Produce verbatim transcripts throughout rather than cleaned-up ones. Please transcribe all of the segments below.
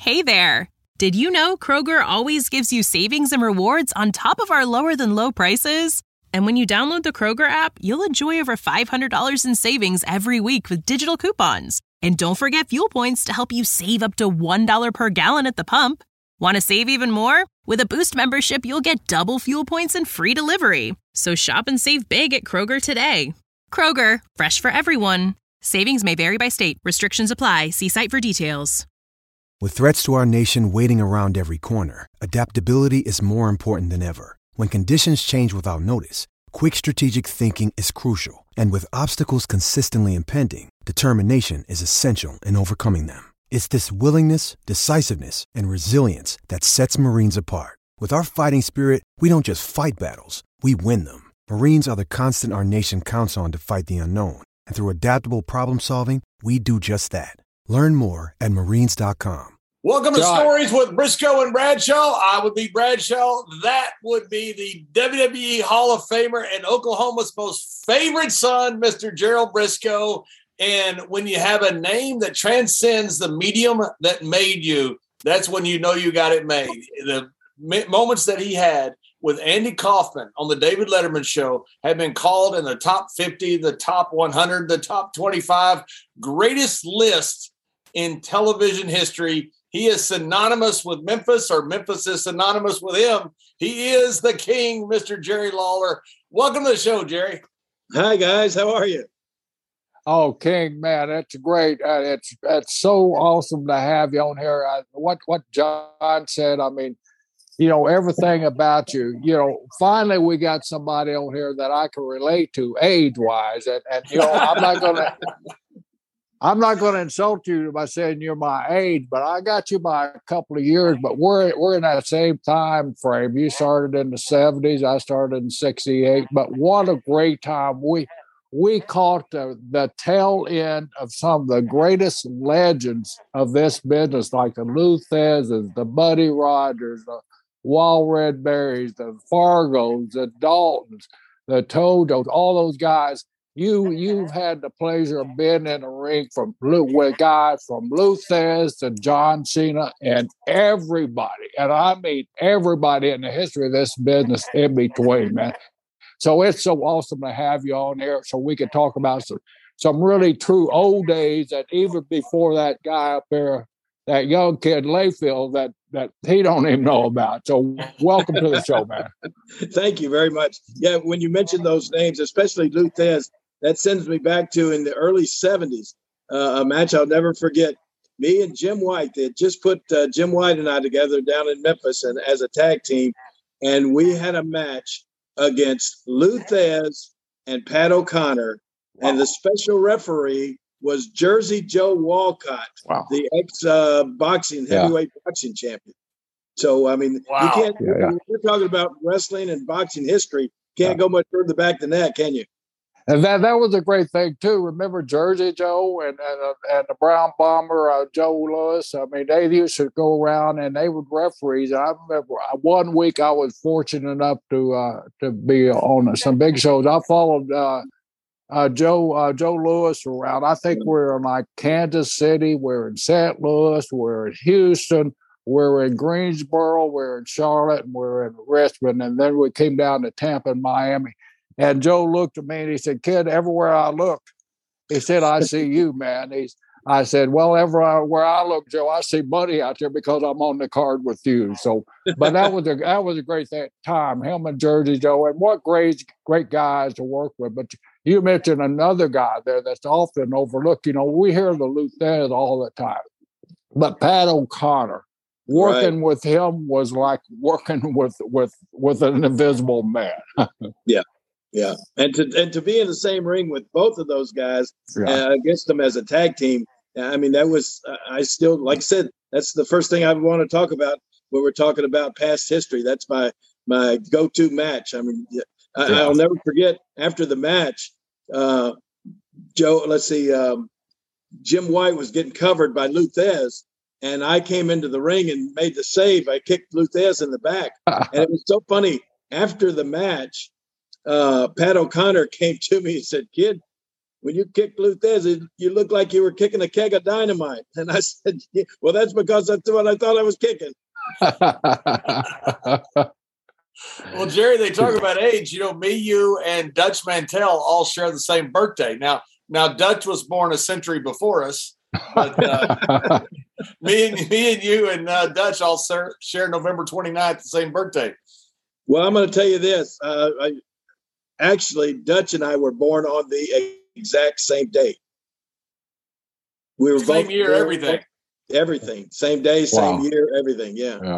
Hey there! Did you know Kroger always gives you savings and rewards on top of our lower-than-low prices? And when you download the Kroger app, you'll enjoy over five hundred dollars in savings every week with digital coupons. And don't forget fuel points to help you save up to one dollar per gallon at the pump. Want to save even more? With a Boost membership, you'll get double fuel points and free delivery. So shop and save big at Kroger today. Kroger, fresh for everyone. Savings may vary by state. Restrictions apply. See site for details. With threats to our nation waiting around every corner, adaptability is more important than ever. When conditions change without notice, quick strategic thinking is crucial. And with obstacles consistently impending, determination is essential in overcoming them. It's this willingness, decisiveness, and resilience that sets Marines apart. With our fighting spirit, we don't just fight battles, we win them. Marines are the constant our nation counts on to fight the unknown. And through adaptable problem solving, we do just that. Learn more at marines dot com. Welcome to God. Stories with Briscoe and Bradshaw. I would be Bradshaw. That would be the W W E Hall of Famer and Oklahoma's most favorite son, Mister Gerald Briscoe. And when you have a name that transcends the medium that made you, that's when you know you got it made. The moments that he had with Andy Kaufman on the David Letterman show have been called in the top fifty, the top one hundred, the top twenty-five greatest list in television history. He is synonymous with Memphis, or Memphis is synonymous with him. He is the king, Mister Jerry Lawler. Welcome to the show, Jerry. Hi, guys. How are you? Oh, King, man, that's great. Uh, it's it's so awesome to have you on here. I, what what John said, I mean, you know, everything about you. You know, finally we got somebody on here that I can relate to age-wise, and and you know, I'm not gonna. I'm not going to insult you by saying you're my age, but I got you by a couple of years. But we're we're in that same time frame. You started in the seventies. I started in sixty-eight. But what a great time. We we caught the, the tail end of some of the greatest legends of this business, like the Lou Theszes, the Buddy Rogers, the Wall Red Berries, the Fargos, the Daltons, the Todos, all those guys. You, you've had the pleasure of being in the ring from Lou, with guys from Lou Thesz to John Cena and everybody. And I mean everybody in the history of this business in between, man. So it's so awesome to have you on here so we can talk about some, some really true old days that even before that guy up there, that young kid Layfield, that that he don't even know about. So welcome to the show, man. Thank you very much. Yeah, when you mention those names, especially Lou Thesz, that sends me back to in the early seventies, uh, a match I'll never forget. Me and Jim White, they had just put uh, Jim White and I together down in Memphis and as a tag team, and we had a match against Lou Thesz and Pat O'Connor, wow. And the special referee was Jersey Joe Walcott, wow. the ex-boxing, uh, heavyweight yeah. boxing champion. So, I mean, wow. you can't, yeah, yeah. we're talking about wrestling and boxing history, can't yeah. go much further back than that, can you? And that that was a great thing too. Remember Jersey Joe and and, uh, and the Brown Bomber uh, Joe Louis. I mean, they used to go around and they would referees. I remember one week I was fortunate enough to uh, to be on some big shows. I followed uh, uh, Joe uh, Joe Louis around. I think we're in like Kansas City, we're in Saint Louis, we're in Houston, we're in Greensboro, we're in Charlotte, and we're in Richmond, and then we came down to Tampa and Miami. And Joe looked at me and he said, "Kid, everywhere I look," he said, "I see you, man." He's, I said, "Well, everywhere I look, Joe, I see Buddy out there because I'm on the card with you." So, but that was a that was a great th- time. Him and Jersey Joe, and what great great guys to work with. But you mentioned another guy there that's often overlooked. You know, we hear the Lou Thesz all the time, but Pat O'Connor. Working right. with him was like working with with with an invisible man. yeah. Yeah, and to and to be in the same ring with both of those guys yeah. uh, against them as a tag team, I mean, that was uh, I still like I said that's the first thing I want to talk about when we're talking about past history. That's my my go-to match. I mean, I, yeah. I'll never forget after the match, uh, Joe. Let's see, um, Jim White was getting covered by Lou Thesz, and I came into the ring and made the save. I kicked Lou Thesz in the back, and it was so funny after the match. Uh, Pat O'Connor came to me and said, "Kid, when you kicked Luthez, it, you looked like you were kicking a keg of dynamite. And I said, yeah, well, that's because that's what I thought I was kicking. Well, Jerry, they talk about age. You know, me, you, and Dutch Mantell all share the same birthday. Now, now Dutch was born a century before us, but uh, me and me and you and uh, Dutch all share, share November twenty-ninth, the same birthday. Well, I'm going to tell you this. Uh, I, actually, Dutch and I were born on the exact same day. We were same both year, born, everything. Everything. Same day, same Wow. year, everything. Yeah. Yeah.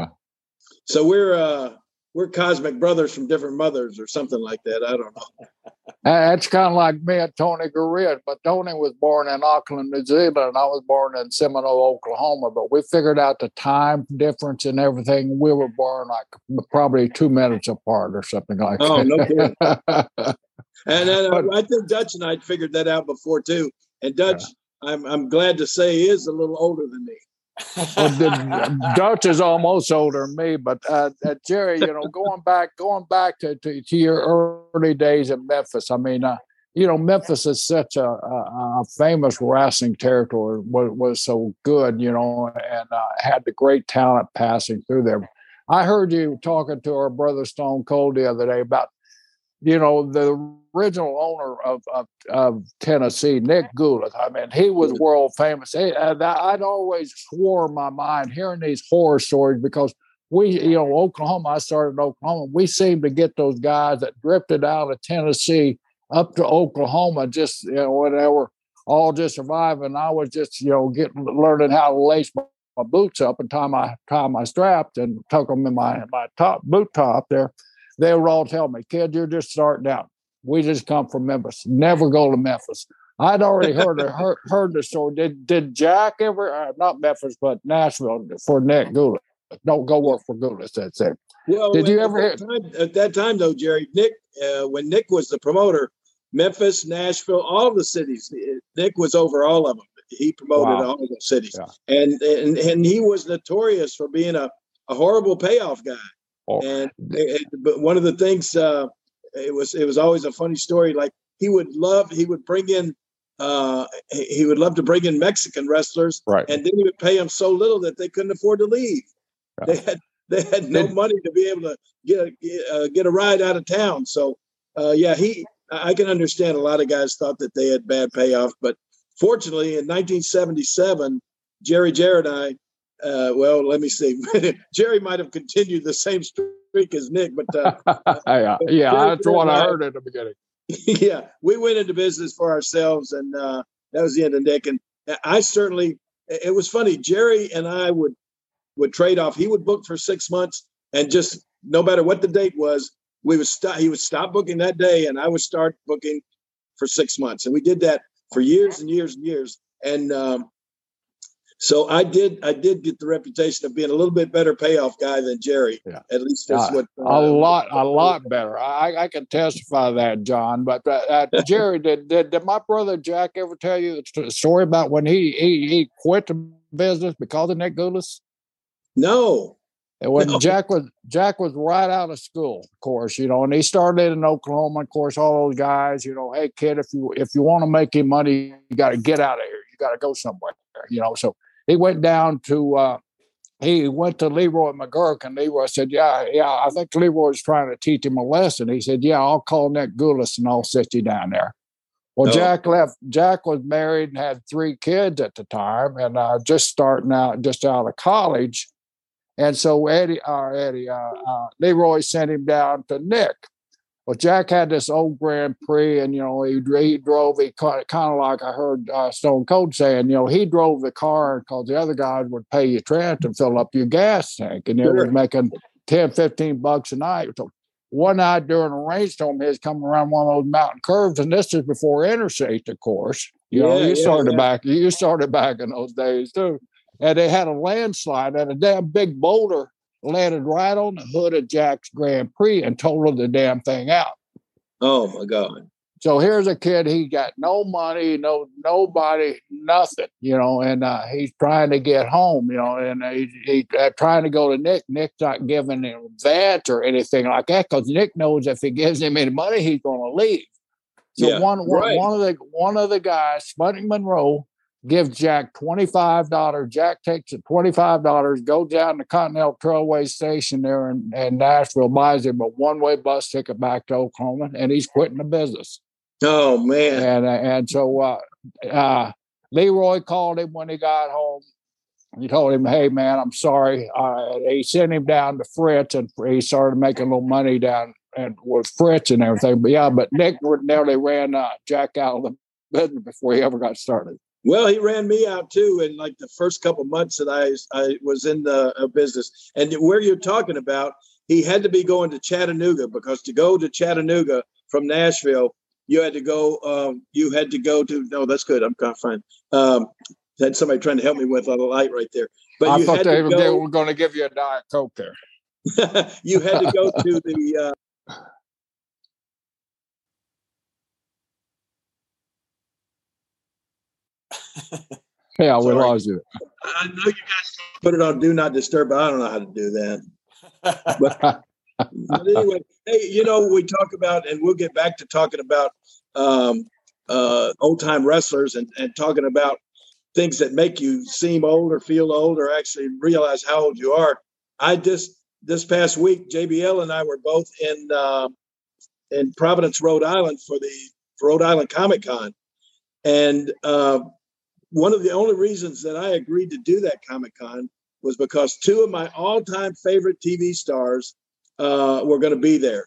So we're uh, we're cosmic brothers from different mothers or something like that. I don't know. That's kind of like me and Tony Gurritt, but Tony was born in Auckland, New Zealand, and I was born in Seminole, Oklahoma. But we figured out the time difference and everything. We were born like probably two minutes apart or something like Oh, that. no kidding. And then, uh, I think Dutch and I figured that out before too. And Dutch, yeah. I'm I'm glad to say, is a little older than me. Well, the, Dutch is almost older than me, but uh, uh, Jerry, you know, going back, going back to, to, to your early days in Memphis. I mean, uh, you know, Memphis is such a, a, a famous wrestling territory. Was, was so good, you know, and uh, had the great talent passing through there. I heard you talking to our brother Stone Cold the other day about, you know, the original owner of, of, of Tennessee, Nick Gulas. I mean, he was world famous. He, uh, I'd always swore in my mind hearing these horror stories because we, you know, Oklahoma, I started in Oklahoma. We seemed to get those guys that drifted out of Tennessee up to Oklahoma, just, you know, when they were all just surviving. I was just, you know, getting, learning how to lace my, my boots up and tie my, tie my straps and tuck them in my, my top boot top there. They would all tell me, kid, you're just starting out. We just come from Memphis. Never go to Memphis. I'd already heard heard, heard the story. Did did Jack ever, uh, not Memphis, but Nashville for Nick Gulas? Don't go work for Gulas, that's it. Well, did you at ever that time, at that time, though, Jerry, Nick, uh, when Nick was the promoter, Memphis, Nashville, all the cities, Nick was over all of them. He promoted Wow. all of the cities. Yeah. And, and and he was notorious for being a, a horrible payoff guy. Oh. And it, but one of the things, uh, it was it was always a funny story. Like he would love, he would bring in, uh, he would love to bring in Mexican wrestlers, Right. and then he would pay them so little that they couldn't afford to leave. Right. They had they had no Did, money to be able to get a, uh, get a ride out of town. So uh, yeah, he I can understand a lot of guys thought that they had bad payoff, but fortunately in nineteen seventy-seven, Jerry Jarrett and I. Uh, well, let me see. Jerry might have continued the same streak as Nick, but uh, yeah, yeah, Jerry that's what I I, heard at the beginning. Yeah, we went into business for ourselves, and uh, that was the end of Nick. And I certainly, it was funny. Jerry and I would would trade off. He would book for six months, and just no matter what the date was, we would stop. He would stop booking that day, and I would start booking for six months, and we did that for years and years and years. And um, So I did. I did get the reputation of being a little bit better payoff guy than Jerry. Yeah. At least that's uh, what uh, a lot, a lot better. I, I can testify that, John. But uh, uh, Jerry, did, did did my brother Jack ever tell you the story about when he he, he quit the business because of Nick Gulas? No. And when no. Jack was Jack was right out of school, of course, you know, and he started in Oklahoma. Of course, all those guys, you know, hey kid, if you if you want to make your money, you got to get out of here. You got to go somewhere, you know. So he went down to, uh, he went to Leroy McGurk, and Leroy said, yeah, yeah, I think Leroy was trying to teach him a lesson. He said, yeah, I'll call Nick Gulas and I'll sit you down there. Well, oh. Jack left. Jack was married and had three kids at the time, and uh, just starting out, just out of college. And so Eddie, uh, Eddie, uh, uh, Leroy sent him down to Nick. Well, Jack had this old Grand Prix, and, you know, he, he drove, he kind of like I heard uh, Stone Cold saying, you know, he drove the car because the other guys would pay you rent and fill up your gas tank. And they were making ten, fifteen bucks a night. So one night during a rainstorm, he was coming around one of those mountain curves, and this is before interstate, of course. You know, yeah, you yeah, started yeah. back, you started back in those days too. And they had a landslide, and a damn big boulder landed right on the hood of Jack's Grand Prix and totaled the damn thing out. Oh my God. So here's a kid, he got no money, no nobody, nothing, you know, and uh, he's trying to get home, you know, and he's he, uh, trying to go to Nick. Nick's not giving him that or anything like that because Nick knows if he gives him any money, he's going to leave. So Yeah, one, one, right. one of the one of the guys, Sputnik Monroe, gives Jack twenty-five dollars. Jack takes it twenty-five dollars, goes down to Continental Trailway Station there in, in Nashville, buys him a one-way bus ticket back to Oklahoma, and he's quitting the business. Oh, man. And and so uh, uh, Leroy called him when he got home. He told him, "Hey, man, I'm sorry." Uh, he sent him down to Fritz, and he started making a little money down and with Fritz and everything. But yeah, but Nick nearly ran uh, Jack out of the business before he ever got started. Well, he ran me out too in like the first couple months that I I was in the uh, business. And where you're talking about, he had to be going to Chattanooga, because to go to Chattanooga from Nashville, you had to go. Um, you had to go to. No, that's good. I'm kind of fine. Um, had somebody trying to help me with on the light right there. But I you thought had they, to they go, were going to give you a Diet Coke there. you had to go to the. Uh, Yeah, we Sorry. lost you. I know you guys put it on Do Not Disturb, but I don't know how to do that. But, but anyway, hey, you know, we talk about, and we'll get back to talking about um, uh, old time wrestlers and, and talking about things that make you seem old or feel old or actually realize how old you are. I just, this past week, J B L and I were both in uh, in Providence, Rhode Island for the for Rhode Island Comic Con. And uh, one of the only reasons that I agreed to do that Comic Con was because two of my all-time favorite T V stars uh, were going to be there.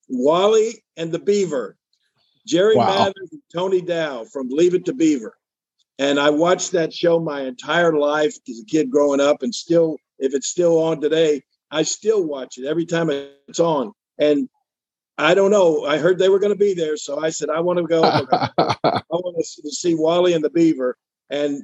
Wally and the Beaver, Jerry Wow. Mathers and Tony Dow from Leave It to Beaver. And I watched that show my entire life as a kid growing up, and still, if it's still on today, I still watch it every time it's on. And I don't know, I heard they were going to be there, so I said, I want to go. I want to see Wally and the Beaver. And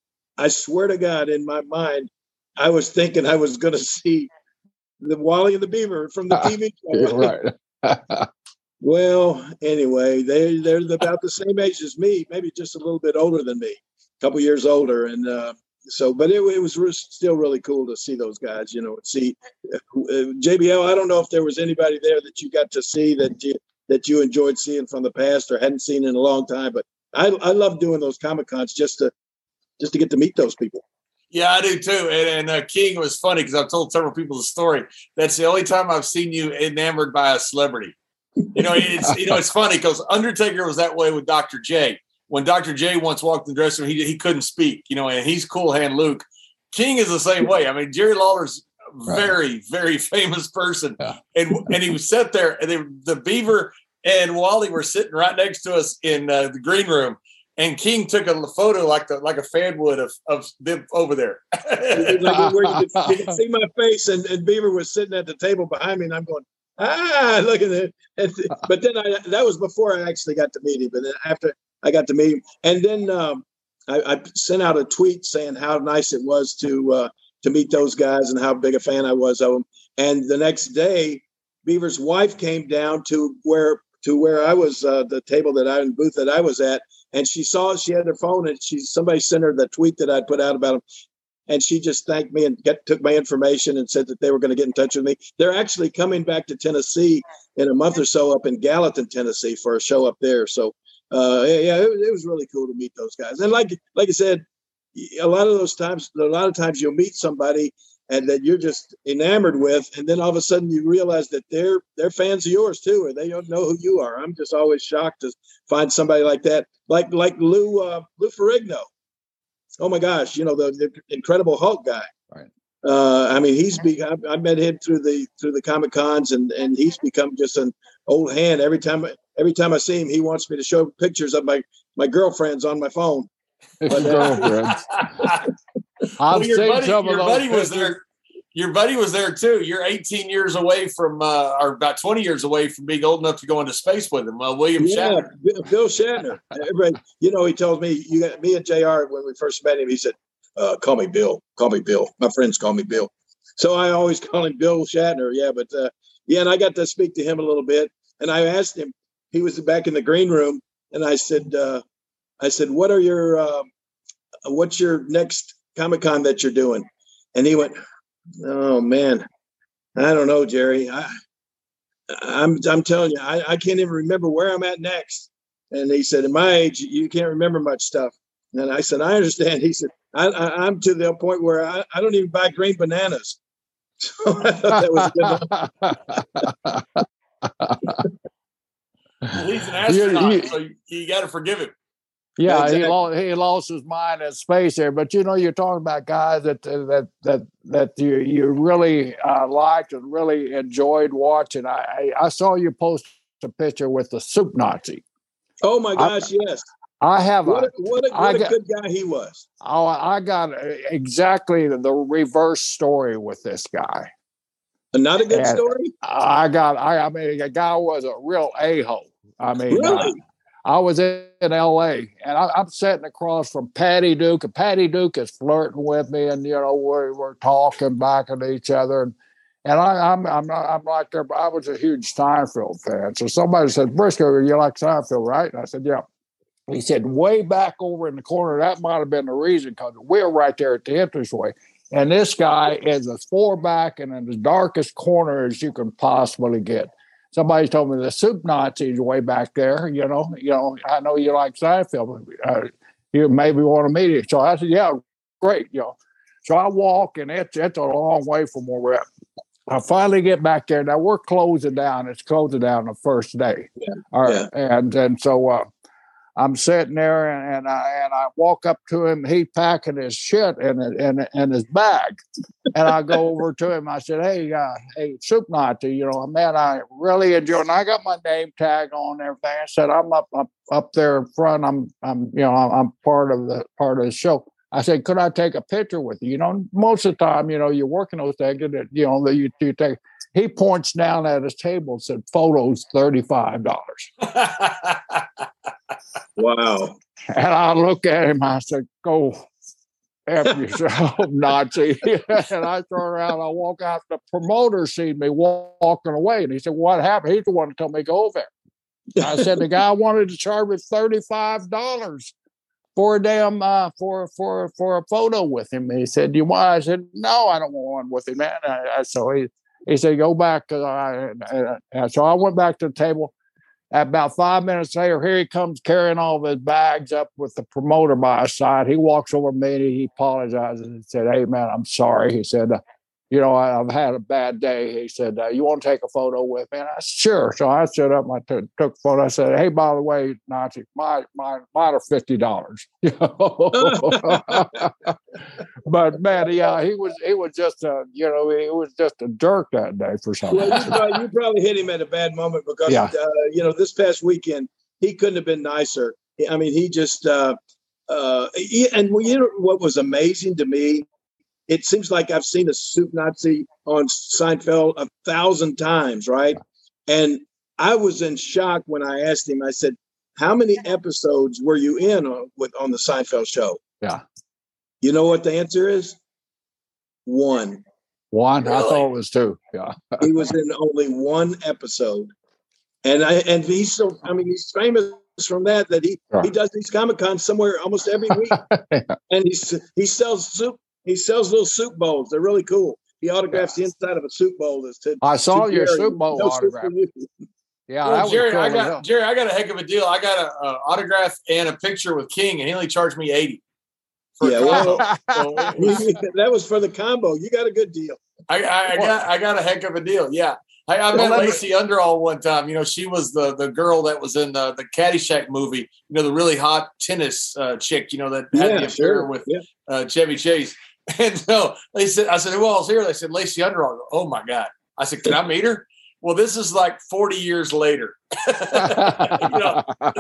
I swear to God, in my mind, I was thinking I was going to see the Wally and the Beaver from the T V show. Right. Well, anyway, they they're about the same age as me, maybe just a little bit older than me, a couple years older, and uh, so. But it, it was re- still really cool to see those guys. You know, see uh, J B L. I don't know if there was anybody there that you got to see that you that you enjoyed seeing from the past or hadn't seen in a long time. But I I love doing those Comic Cons just to just to get to meet those people. Yeah, I do too. And, and uh, King was funny because I've told several people the story. That's the only time I've seen you enamored by a celebrity. You know, it's you know it's funny because Undertaker was that way with Doctor J. When Doctor J once walked in the dressing room, he he couldn't speak. You know, and he's Cool Hand Luke. King is the same way. I mean, Jerry Lawler's a very right. very famous person, yeah. and and he was sat there, and they, the Beaver and Wally were sitting right next to us in uh, the green room. And King took a photo like the like a fan would of, of them over there. Like where you could, you could see my face, and, and Beaver was sitting at the table behind me, and I'm going, ah, look at it. And, but then I that was before I actually got to meet him. But then after I got to meet him, and then um, I, I sent out a tweet saying how nice it was to uh, to meet those guys and how big a fan I was of them. And the next day, Beaver's wife came down to where to where I was, uh, the table that I in booth that I was at. And she saw, she had her phone, and she somebody sent her the tweet that I'd put out about them. And she just thanked me and get, took my information and said that they were going to get in touch with me. They're actually coming back to Tennessee in a month or so up in Gallatin, Tennessee for a show up there. So, uh, yeah, it, it was really cool to meet those guys. And like like I said, a lot of those times, a lot of times you'll meet somebody and that you're just enamored with, and then all of a sudden you realize that they're they're fans of yours too, or they don't know who you are. I'm just always shocked to find somebody like that, like like Lou uh, Lou Ferrigno. Oh my gosh, you know the, the Incredible Hulk guy. Right. Uh, I mean, he's be, I, I met him through the through the Comic Cons, and and he's become just an old hand. Every time every time I see him, he wants me to show pictures of my my girlfriends on my phone. But, girlfriends. Well, your buddy, your buddy was there. Your buddy was there too. You're eighteen years away from, uh, or about twenty years away from being old enough to go into space with him. Uh, William yeah, Shatner. Bill Shatner. Everybody, you know, he told me, you got me and J R when we first met him. He said, uh, "Call me Bill. Call me Bill. My friends call me Bill." So I always call him Bill Shatner. Yeah, but uh, yeah, and I got to speak to him a little bit, and I asked him. He was back in the green room, and I said, uh, "I said, what are your, uh, what's your next Comic-Con that you're doing?" And he went, "Oh man, I don't know, Jerry. I, I'm I'm telling you, I, I can't even remember where I'm at next." And he said, at my age, you can't remember much stuff. And I said, I understand. He said, I, I, I'm to the point where I, I don't even buy green bananas. So I thought that was a good one. Well, he's an astronaut, you, you, so you, you got to forgive him. Yeah, exactly. he lost he lost his mind in space there. But you know, you're talking about guys that that that that you you really uh, liked and really enjoyed watching. I, I I saw you post a picture with the Soup Nazi. Oh my gosh, I, yes. I have what a, a what a, what a got, good guy he was. Oh, I got exactly the reverse story with this guy. Not a good and story. I got I I mean, the guy was a real a-hole. I mean, really. Uh, I was in L A and I, I'm sitting across from Patty Duke, and Patty Duke is flirting with me, and you know we're we're talking back at each other, and and I, I'm I'm not, I'm right there. But I was a huge Seinfeld fan, so somebody said, "Briscoe, you like Seinfeld, right?" And I said, "Yeah." He said, "Way back over in the corner, that might have been the reason because we're right there at the entranceway, and this guy is as far back and in the darkest corner as you can possibly get." Somebody told me the Soup Nazi is way back there. You know, you know. I know you like Seinfeld. Uh, you maybe want to meet it. So I said, "Yeah, great." You know. So I walk, and it's it's a long way from where we're at. I finally get back there. Now we're closing down. It's closing down the first day. Yeah. All right, yeah. and and so uh, I'm sitting there, and, and I and I walk up to him. He's packing his shit in in in his bag, and I go over to him. I said, "Hey, uh, hey, Soup Nazi, you know, man, I really enjoy." And I got my name tag on and everything. I said, "I'm up up up there in front. I'm I'm you know I'm, I'm part of the part of the show." I said, "Could I take a picture with you?" You know, most of the time, you know, you're working those things, and you know, you you take. He points down at his table and said, "Photos thirty-five dollars." Wow. And I look at him, I said, "Go F yourself, Nazi." And I turn around, I walk out. The promoter seen me walking away, and he said, "What happened?" He's the one that told me to go over there. I said, "The guy wanted to charge me thirty-five dollars for a damn uh, for for for a photo with him." And he said, "Do you want?" I said, "No, I don't want one with him, man." I, I, so he he said, "Go back." Uh, I, I, I, so I went back to the table. About five minutes later, here he comes carrying all of his bags up with the promoter by his side. He walks over to me and he apologizes and said, "Hey, man, I'm sorry." He said, uh, "You know, I, I've had a bad day." He said, uh, "You want to take a photo with me?" And I said, "Sure." So I stood up and I t- took a photo. I said, "Hey, by the way, Nazi, my, my, mine are fifty dollars. But man, yeah, he was he was just a you know he was just a jerk that day for some well, reason. You probably, you probably hit him at a bad moment because yeah. uh, you know this past weekend he couldn't have been nicer. I mean, he just uh, uh, he, and you know what was amazing to me. It seems like I've seen a Soup Nazi on Seinfeld a thousand times, right? And I was in shock when I asked him. I said, "How many episodes were you in on, with on the Seinfeld show?" Yeah. You know what the answer is? One. One? Really? I thought it was two. Yeah. He was in only one episode. And I and he's so I mean he's famous from that that he Right. he does these Comic Cons somewhere almost every week. Yeah. And he he sells soup he sells little soup bowls. They're really cool. He autographs Yeah. the inside of a soup bowl. That's to, I saw to your Jerry. soup bowl No soup autograph. for you. Yeah, Well, that Jerry, was cool I as got hell. Jerry, I got a heck of a deal. I got an autograph and a picture with King, and he only charged me eighty. For Yeah, a combo. well, So it was- that was for the combo. You got a good deal. I, I, I got I got a heck of a deal. Yeah, I, I met Well, let me- Lacey Underall one time. You know, she was the the girl that was in the the Caddyshack movie. You know, the really hot tennis uh, chick. You know, that had Yeah, the affair sure. with Yeah. uh, Chevy Chase. And so they said, I said, "Who else here?" They said, "Lacey Underall." I go, "Oh my God!" I said, "Can I meet her?" Well, this is like forty years later. You know,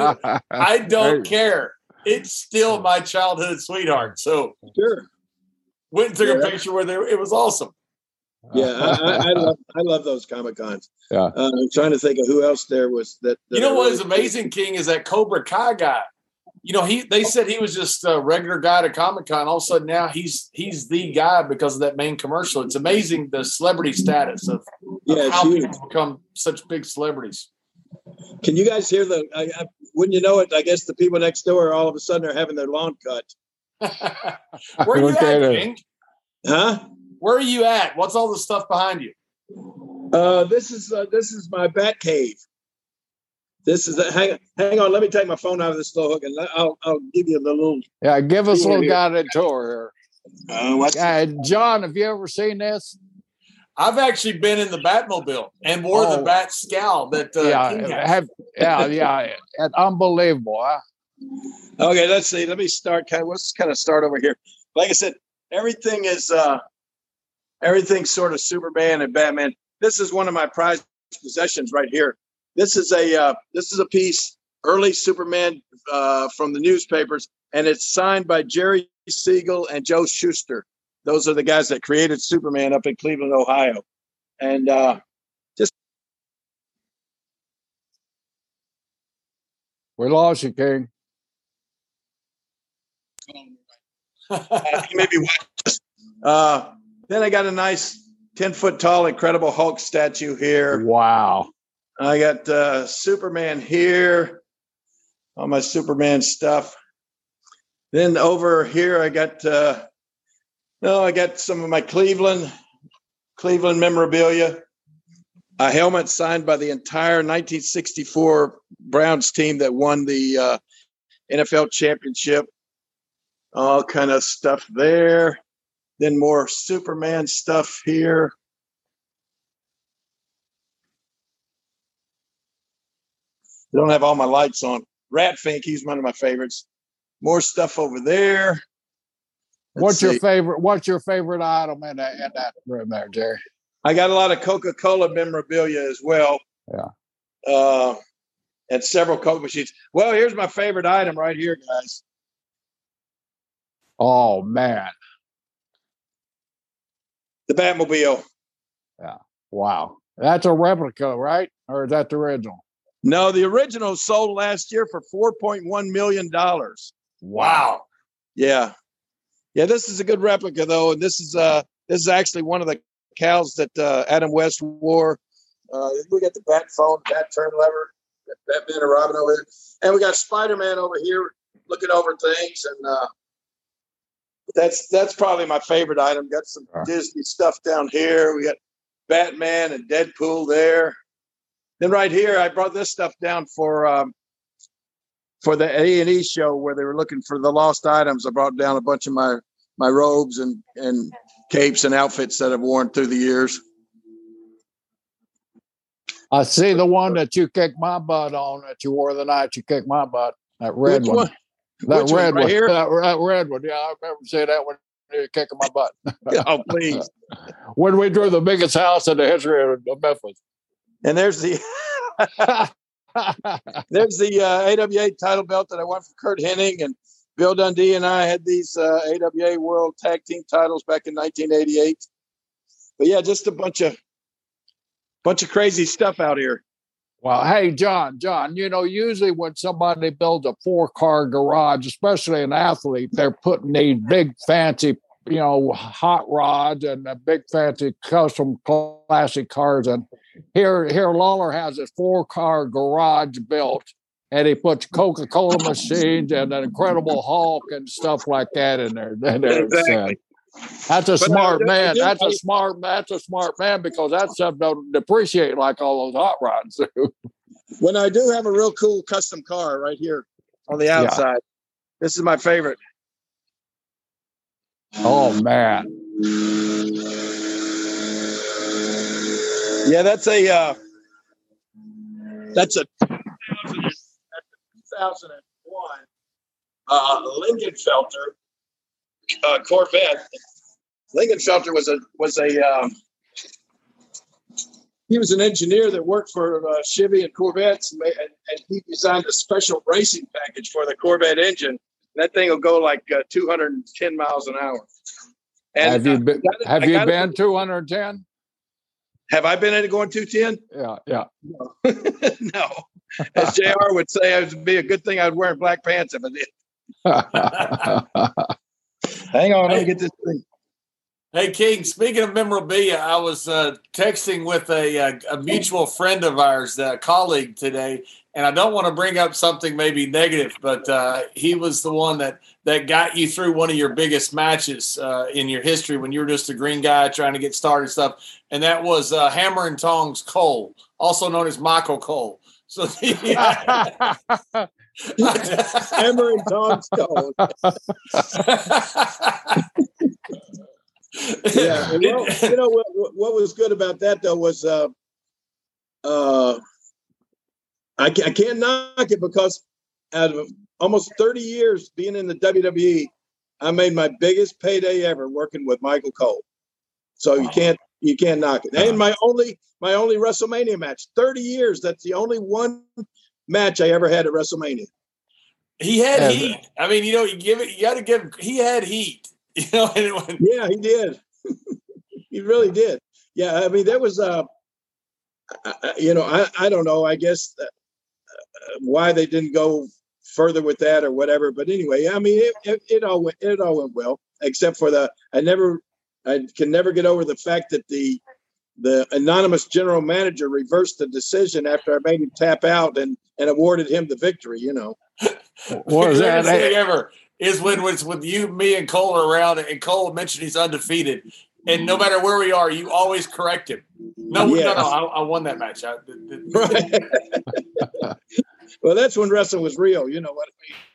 I don't Hey. care. It's still my childhood sweetheart. So Sure. went and took Yeah. a picture with her. It was awesome. Yeah, I, I, I love I love those Comic Cons. Yeah. Uh, I'm trying to think of who else there was that. that You know I what really- is amazing, King, is that Cobra Kai guy. You know, he they said he was just a regular guy at Comic Con. All of a sudden now he's he's the guy because of that main commercial. It's amazing the celebrity status of, of Yeah, it's how huge. people become such big celebrities. Can you guys hear the? I, I, wouldn't you know it? I guess the people next door all of a sudden are having their lawn cut. Where are you Okay, at, then. King? Huh? Where are you at? What's all the stuff behind you? Uh, this is uh, this is my bat cave. This is a, hang hang on. Let me take my phone out of the slow hook, and I'll I'll give you the little. Yeah, give us a little guided tour here. Uh, what's uh, John, have you ever seen this? I've actually been in the Batmobile and wore oh, the Bat scowl that uh, yeah, King has. Have, yeah, yeah, and unbelievable. Huh? Okay, let's see. Let me start. Kind of, let's kind of start over here. Like I said, everything is uh, everything's sort of Superman and Batman. This is one of my prized possessions right here. This is a uh, this is a piece early Superman uh, from the newspapers, and it's signed by Jerry Siegel and Joe Shuster. Those are the guys that created Superman up in Cleveland, Ohio. And uh, just we lost you, King. Maybe watch. Uh, then I got a nice ten foot tall, incredible Hulk statue here. Wow. I got uh, Superman here, all my Superman stuff. Then over here, I got uh, no, I got some of my Cleveland, Cleveland memorabilia. A helmet signed by the entire nineteen sixty-four Browns team that won the uh, N F L championship. All kind of stuff there. Then more Superman stuff here. I don't have all my lights on. Ratfink, he's one of my favorites. More stuff over there. Let's what's see. your favorite? What's your favorite item in that, in that room there, Jerry? I got a lot of Coca-Cola memorabilia as well. Yeah. Uh, and several Coke machines. Well, here's my favorite item right here, guys. Oh, man. The Batmobile. Yeah. Wow. That's a replica, right? Or is that the original? No, the original sold last year for four point one million dollars. Wow. Yeah. Yeah, this is a good replica, though. And this is uh, this is actually one of the cows that uh, Adam West wore. Uh, we got the bat phone, bat turn lever, Batman and Robin over there. And we got Spider-Man over here looking over things. And uh, that's that's probably my favorite item. Got some Sure. Disney stuff down here. We got Batman and Deadpool there. Then right here, I brought this stuff down for um, for the A and E show where they were looking for the lost items. I brought down a bunch of my my robes and and capes and outfits that I've worn through the years. I see the one that you kicked my butt on that you wore the night you kicked my butt. That red Which one. one? That Which red one, right one. here? That, that red one. Yeah, I remember seeing that one. You're kicking my butt. Oh, please. When we drew the biggest house in the history of Memphis. And there's the there's the uh, A W A title belt that I won from Kurt Hennig, and Bill Dundee and I had these uh, A W A World Tag Team titles back in nineteen eighty-eight. But yeah, just a bunch of bunch of crazy stuff out here. Well, hey, John, John, you know, usually when somebody builds a four-car garage, especially an athlete, they're putting these big, fancy, you know, hot rods and a big, fancy, custom classic cars. And here, here Lawler has a four-car garage built, and he puts Coca-Cola machines and an Incredible Hulk and stuff like that in there. In there. Exactly. That's a But smart I- I man. do- That's a I- smart. That's a smart man because that stuff don't depreciate like all those hot rods do. When I do have a real cool custom car right here on the outside, this is my favorite. Oh man. Yeah, that's a uh, that's a two thousand one uh, Lingenfelter uh, Corvette. Lingenfelter was a was a um, he was an engineer that worked for uh, Chevy and Corvettes, and, and, and he designed a special racing package for the Corvette engine. That thing will go like uh, two hundred ten miles an hour. And have you uh, been? I gotta- Have I you gotta- been two hundred ten? Have I been into going two ten? Yeah, yeah. No. As J R would say, it would be a good thing I'd wear black pants if I did. Hang on, let me get this thing. Hey, King, speaking of memorabilia, I was uh, texting with a, a, a mutual friend of ours, a colleague today, and I don't want to bring up something maybe negative, but uh, he was the one that, that got you through one of your biggest matches uh, in your history when you were just a green guy trying to get started stuff, and that was uh, Hammer and Tongs Cole, also known as Michael Cole. So yeah. Hammer and Tom Stone. Yeah, well, you know what, what was good about that though was uh, uh, I, I can't knock it because out of almost thirty years being in the W W E, I made my biggest payday ever working with Michael Cole. So you can't you can't knock it. And my only my only WrestleMania match, thirty years. That's the only one match I ever had at WrestleMania. He had and, heat. I mean, you know, you give it. You got to give. He had heat. You know. When, yeah, he did. He really did. Yeah, I mean, there was uh, you know, I I don't know. I guess uh, why they didn't go further with that or whatever. But anyway, I mean, it, it, it all went it all went well, except for the I never I can never get over the fact that the the anonymous general manager reversed the decision after I made him tap out and and awarded him the victory. You know, what was that thing ever? Is when it's with you, me, and Cole are around, and Cole mentioned he's undefeated, and no matter where we are, you always correct him. No, yes. no, no, I, I won that match. I, right. Well, that's when wrestling was real. You know what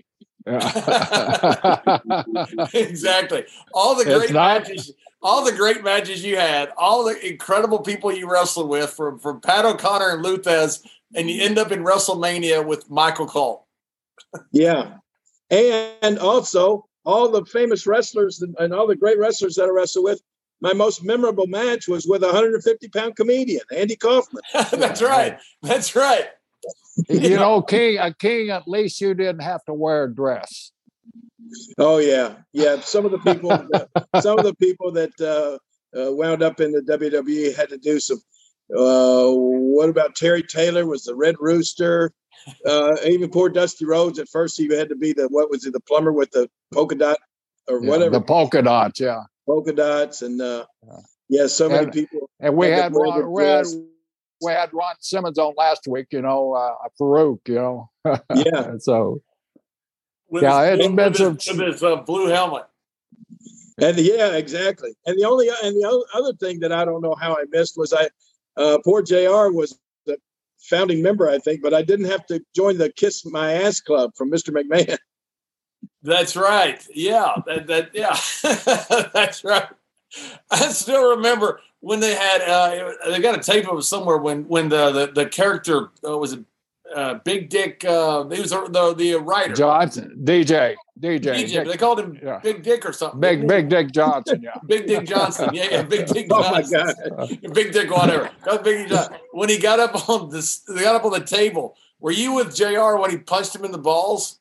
I mean? Exactly. All the great matches, all the great matches you had, all the incredible people you wrestled with, from from Pat O'Connor and Lou Thesz, and you end up in WrestleMania with Michael Cole. Yeah. And also all the famous wrestlers and, and all the great wrestlers that I wrestled with. My most memorable match was with a one hundred fifty pound comedian, Andy Kaufman. That's right. That's right. You know, King, a King, at least you didn't have to wear a dress. Oh yeah, yeah. Some of the people, uh, some of the people that uh, uh, wound up in the W W E had to do some. Uh, what about Terry Taylor? Was the Red Rooster? Uh, even poor Dusty Rhodes. At first, he had to be the what was he? The plumber with the polka dot or yeah, whatever. The polka dots, yeah. Polka dots, and uh, yeah, so many and, people. And we had Ron, we had we had Ron Simmons on last week. You know, uh, Farouk. You know, yeah. So with yeah, his, it's with been his, some with his uh, blue helmet. And yeah, exactly. And the only and the other thing that I don't know how I missed was I uh, poor J R was the founding member, I think, but I didn't have to join the Kiss My Ass Club from Mister McMahon. That's right. Yeah, that, that yeah, that's right. I still remember when they had uh, they got a tape of it somewhere when when the the, the character uh, was a uh, Big Dick. Uh, he was the the, the writer Johnson, D J, D J. D J. Dick, they called him yeah. Big Dick or something. Big Big Dick Johnson. Yeah. Big Dick Johnson. Yeah, yeah. Big Dick Johnson. Oh my God. Big Dick, whatever. Big Dick Johnson. When he got up on this, they got up on the table. Were you with J R when he punched him in the balls?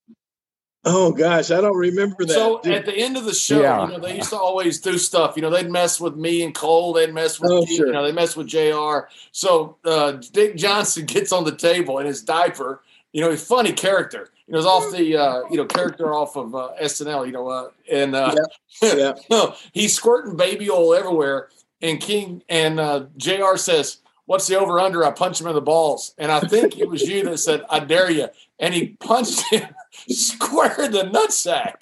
Oh gosh, I don't remember that. So Dude. At the end of the show, yeah. you know, they used to always do stuff. You know, they'd mess with me and Cole. They'd mess with oh, Keith, sure. you know, they mess with J R. So uh, Dick Johnson gets on the table in his diaper. You know, he's a funny character. You know, it's off the uh, you know character off of uh, S N L. You know, uh, and uh, yeah. yeah. no, he's squirting baby oil everywhere. And King and uh, J R says, "What's the over under?" I punch him in the balls, and I think it was you that said, "I dare you," and he punched him square in the nutsack.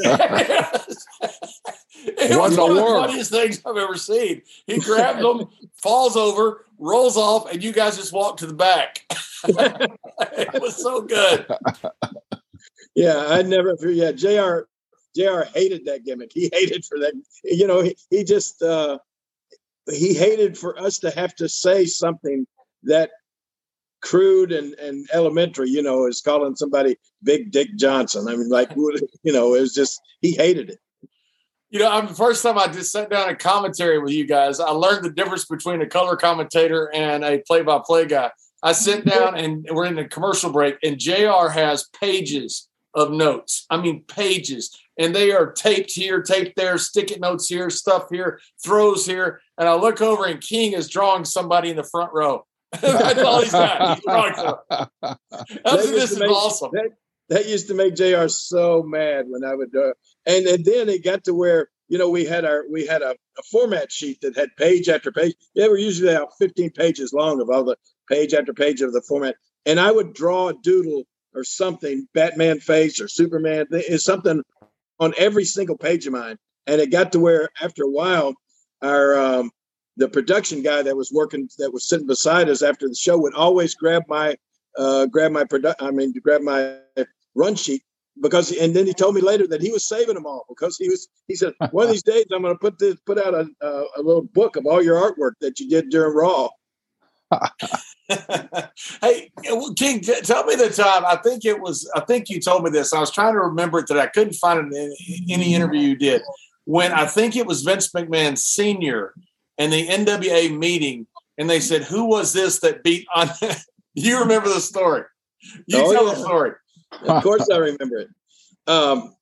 It was one of the funniest things I've ever seen. He grabs him, falls over, rolls off, and you guys just walk to the back. It was so good. Yeah, I never. Yeah, J R. J R hated that gimmick. He hated for that. You know, he, he just uh, he hated for us to have to say something that crude and, and elementary, you know, is calling somebody Big Dick Johnson. I mean, like, you know, it was just, he hated it. You know, I'm, the first time I just sat down and commentary with you guys, I learned the difference between a color commentator and a play-by-play guy. I sit down and we're in a commercial break, and J R has pages of notes. I mean, pages. And they are taped here, taped there, stick-it notes here, stuff here, throws here. And I look over, and King is drawing somebody in the front row. That's all he's got. He's this is make, awesome. That, that used to make J R so mad when I would do it. And, and then it got to where, you know, we had our we had a, a format sheet that had page after page. They were usually about fifteen pages long of all the page after page of the format. And I would draw a doodle or something, Batman face or Superman, is something on every single page of mine. And it got to where after a while, our um, the production guy that was working, that was sitting beside us after the show would always grab my uh, grab my produ- I mean, to grab my run sheet because, and then he told me later that he was saving them all because he was. He said, "One of these days, I'm going to put this, put out a, a, a little book of all your artwork that you did during Raw." Hey, King, tell me the time. I think it was. I think you told me this. I was trying to remember it that I couldn't find it in any interview you did. When I think it was Vince McMahon Senior in the N W A meeting, and they said, "Who was this that beat on?" Do you remember the story? You oh, tell yeah. the story. Of course, I remember it. Um,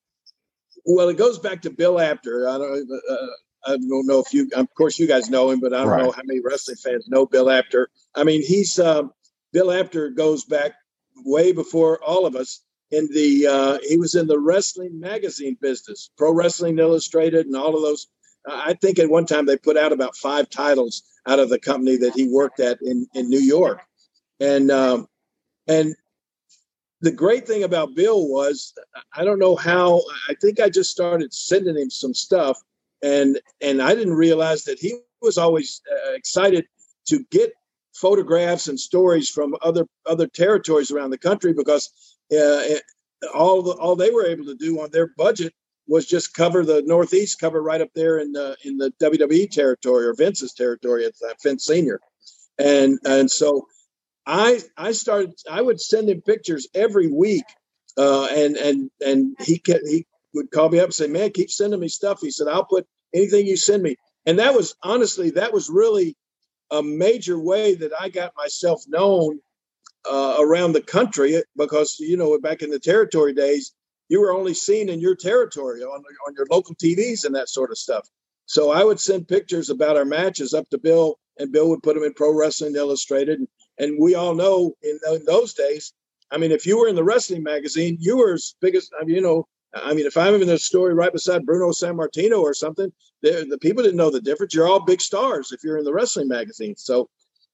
well, it goes back to Bill Apter. I don't. Uh, I don't know if you, of course, you guys know him, but I don't right. know how many wrestling fans know Bill Apter. I mean, he's um, Bill Apter goes back way before all of us. In the uh, he was in the wrestling magazine business, Pro Wrestling Illustrated, and all of those. I think at one time they put out about five titles out of the company that he worked at in, in New York, and um, and the great thing about Bill was I don't know how. I think I just started sending him some stuff. And and I didn't realize that he was always uh, excited to get photographs and stories from other other territories around the country because uh, all the, all they were able to do on their budget was just cover the Northeast, cover right up there in the in the W W E territory or Vince's territory at uh, Vince Senior, and and so I I started I would send him pictures every week, uh, and and and he kept, he. would call me up and say, "Man, keep sending me stuff." He said, "I'll put anything you send me." And that was honestly, that was really a major way that I got myself known uh, around the country because, you know, back in the territory days, you were only seen in your territory on, on your local T Vs and that sort of stuff. So I would send pictures about our matches up to Bill, and Bill would put them in Pro Wrestling Illustrated. And, and we all know in, in those days, I mean, if you were in the wrestling magazine, you were as big as, I mean, you know, I mean, if I'm in a story right beside Bruno Sammartino or something, the people didn't know the difference. You're all big stars if you're in the wrestling magazine. So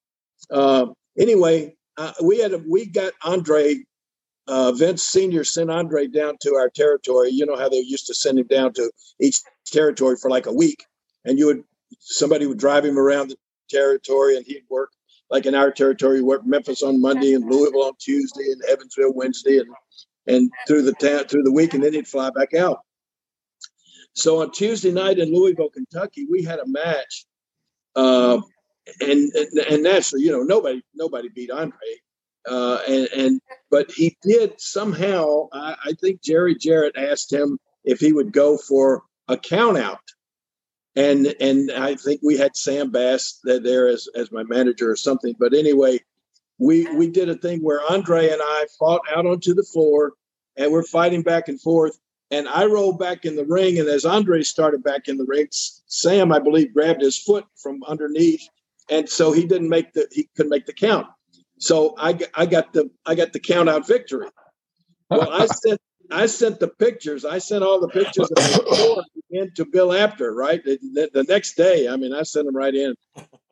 uh, anyway, uh, we had a, we got Andre, uh, Vince Senior sent Andre down to our territory. You know how they used to send him down to each territory for like a week, and you would somebody would drive him around the territory, and he'd work like in our territory. He'd work Memphis on Monday and Louisville on Tuesday and Evansville Wednesday and. and through the ta- through the week, and then he'd fly back out. So on Tuesday night in Louisville, Kentucky, we had a match, uh, and, and and naturally, you know, nobody nobody beat Andre, uh, and and but he did somehow. I, I think Jerry Jarrett asked him if he would go for a count out, and and I think we had Sam Bass there as as my manager or something. But anyway. We we did a thing where Andre and I fought out onto the floor, and we're fighting back and forth. And I rolled back in the ring, and as Andre started back in the ring, Sam, I believe, grabbed his foot from underneath, and so he didn't make the he couldn't make the count. So I I got the I got the count out victory. Well, I sent I sent the pictures. I sent all the pictures of the floor in to Bill Apter. Right the, the next day, I mean, I sent them right in.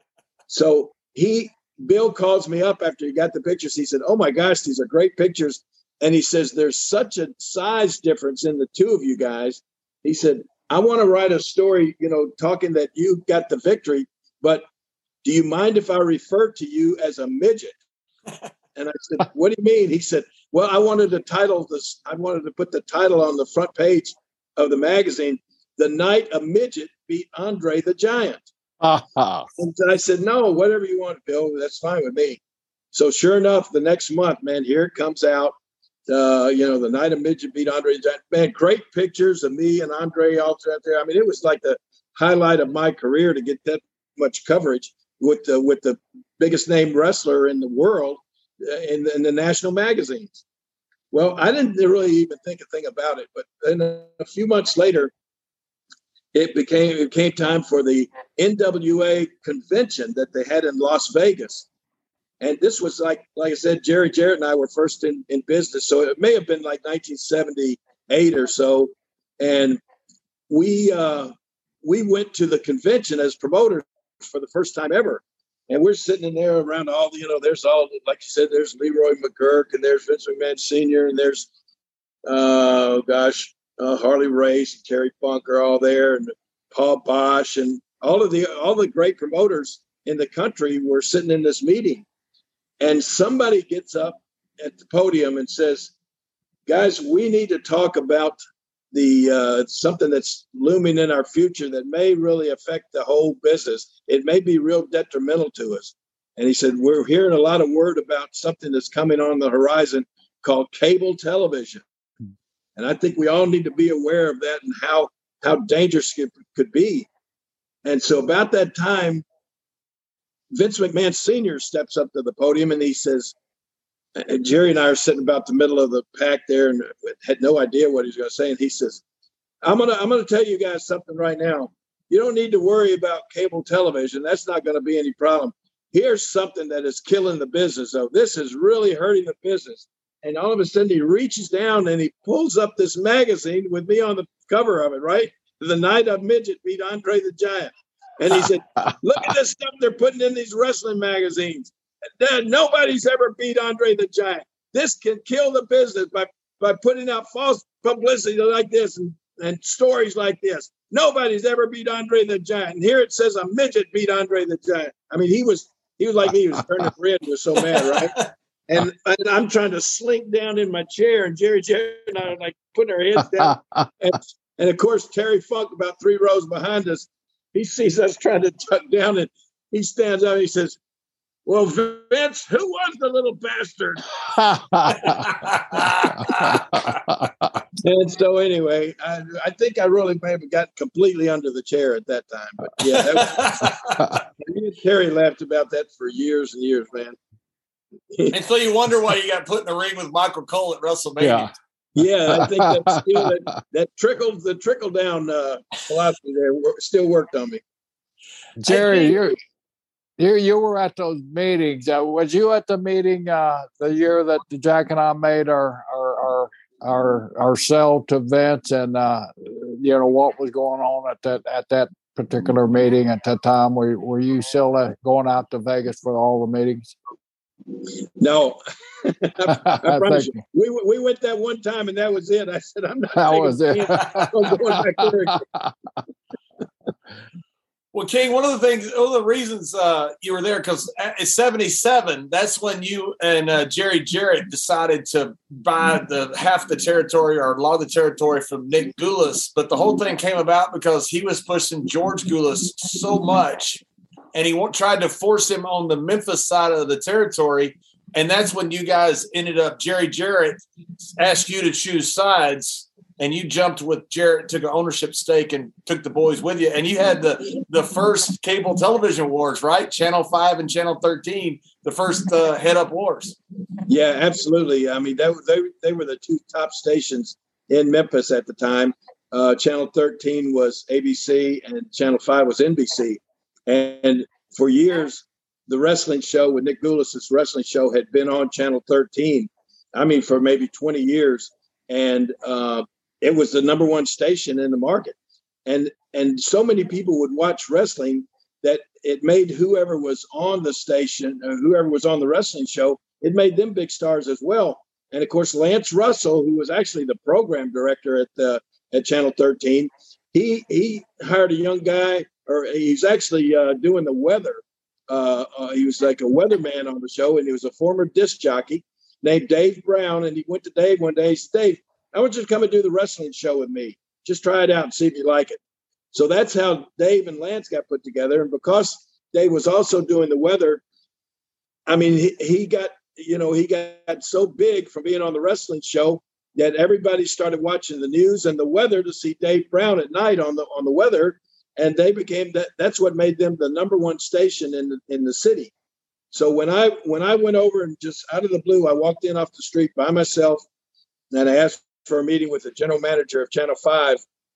So he. Bill calls me up after he got the pictures. He said, "Oh my gosh, these are great pictures." And he says, "There's such a size difference in the two of you guys." He said, "I want to write a story, you know, talking that you got the victory, but do you mind if I refer to you as a midget?" And I said, "What do you mean?" He said, "Well, I wanted to title this. I wanted to put the title on the front page of the magazine, 'The Night a Midget Beat Andre the Giant.'" Uh-huh. And I said, "No, whatever you want, Bill, that's fine with me." So sure enough, the next month, man, here it comes out. Uh, you know, the night a midget beat Andre. Man, great pictures of me and Andre all out there. I mean, it was like the highlight of my career to get that much coverage with the with the biggest name wrestler in the world in, in the national magazines. Well, I didn't really even think a thing about it, but then a few months later, It became it came time for the N W A convention that they had in Las Vegas. And this was like, like I said, Jerry Jarrett and I were first in, in business. So it may have been like nineteen seventy-eight or so. And we uh, we went to the convention as promoters for the first time ever. And we're sitting in there around all the, you know, there's all, like you said, there's Leroy McGurk and there's Vince McMahon Senior and there's, uh, gosh, Uh, Harley Race and Terry Funk are all there, and Paul Bosch and all of the all the great promoters in the country were sitting in this meeting. And somebody gets up at the podium and says, guys, we need to talk about the uh, something that's looming in our future that may really affect the whole business. It may be real detrimental to us. And he said, we're hearing a lot of word about something that's coming on the horizon called cable television. And I think we all need to be aware of that and how, how dangerous it could be. And so about that time, Vince McMahon Senior steps up to the podium and he says, and Jerry and I are sitting about the middle of the pack there and had no idea what he was going to say. And he says, I'm going to, I'm going to tell you guys something right now. You don't need to worry about cable television. That's not going to be any problem. Here's something that is killing the business, though. This is really hurting the business. And all of a sudden he reaches down and he pulls up this magazine with me on the cover of it, right? The night a midget beat Andre the Giant. And he said, look at this stuff they're putting in these wrestling magazines. Nobody's ever beat Andre the Giant. This can kill the business by, by putting out false publicity like this and, and stories like this. Nobody's ever beat Andre the Giant. And here it says a midget beat Andre the Giant. I mean, he was he was like me. He was turning red. He was so mad, right? And, and I'm trying to slink down in my chair, and Jerry, Jerry and I are like putting our heads down. And, and of course, Terry Funk, about three rows behind us, he sees us trying to tuck down, and he stands up and he says, well, Vince, who was the little bastard? And so anyway, I, I think I really may have got completely under the chair at that time. But yeah, that was, me and Terry laughed about that for years and years, man. And so you wonder why you got put in the ring with Michael Cole at WrestleMania. Yeah. Yeah, I think that still that, that trickled the trickle down uh, philosophy there still worked on me. Jerry, you you you were at those meetings. Uh, was you at the meeting uh, the year that Jack and I made our our our our, our sell to Vince, and uh, you know what was going on at that at that particular meeting at that time? Were were you still uh, going out to Vegas for all the meetings? No, I, I promise you. We we went that one time, and that was it. I said, "I'm not." That was it. I'm going back there. Well, King, one of the things, one of the reasons uh, you were there, because at seventy-seven, that's when you and uh, Jerry Jarrett decided to buy the half the territory or a lot of the territory from Nick Gulas. But the whole thing came about because he was pushing George Gulas so much. And he tried to force him on the Memphis side of the territory. And that's when you guys ended up, Jerry Jarrett asked you to choose sides, and you jumped with Jarrett, took an ownership stake and took the boys with you. And you had the, the first cable television wars, right? Channel five and Channel thirteen, the first uh, head-up wars. Yeah, absolutely. I mean, that, they, they were the two top stations in Memphis at the time. Uh, Channel thirteen was A B C and Channel five was N B C. And for years, the wrestling show with Nick Gulas' wrestling show had been on Channel thirteen. I mean, for maybe twenty years. And uh, it was the number one station in the market. And and so many people would watch wrestling that it made whoever was on the station, or whoever was on the wrestling show, it made them big stars as well. And, of course, Lance Russell, who was actually the program director at the, at Channel thirteen, he he hired a young guy. Or he's actually uh, doing the weather. Uh, uh, he was like a weatherman on the show, and he was a former disc jockey named Dave Brown. And he went to Dave one day. He said, Dave, I want you to come and do the wrestling show with me. Just try it out and see if you like it. So that's how Dave and Lance got put together. And because Dave was also doing the weather, I mean, he, he got, you know, he got so big from being on the wrestling show that everybody started watching the news and the weather to see Dave Brown at night on the on the weather. And they became that. That's what made them the number one station in the, in the city. So when I when I went over and just out of the blue, I walked in off the street by myself, and I asked for a meeting with the general manager of Channel five,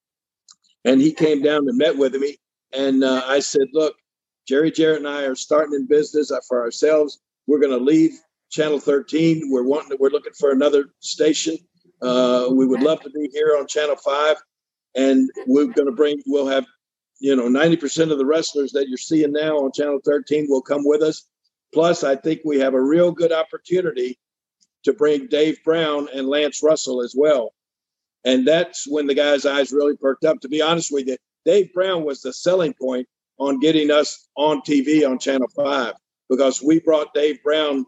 and he came down and met with me. And uh, I said, "Look, Jerry Jarrett and I are starting in business for ourselves. We're going to leave Channel thirteen. We're wanting. To, we're looking for another station. Uh, we would love to be here on Channel five, and we're going to bring. We'll have." You know, ninety percent of the wrestlers that you're seeing now on Channel thirteen will come with us. Plus, I think we have a real good opportunity to bring Dave Brown and Lance Russell as well. And that's when the guy's eyes really perked up. To be honest with you, Dave Brown was the selling point on getting us on T V on Channel five, because we brought Dave Brown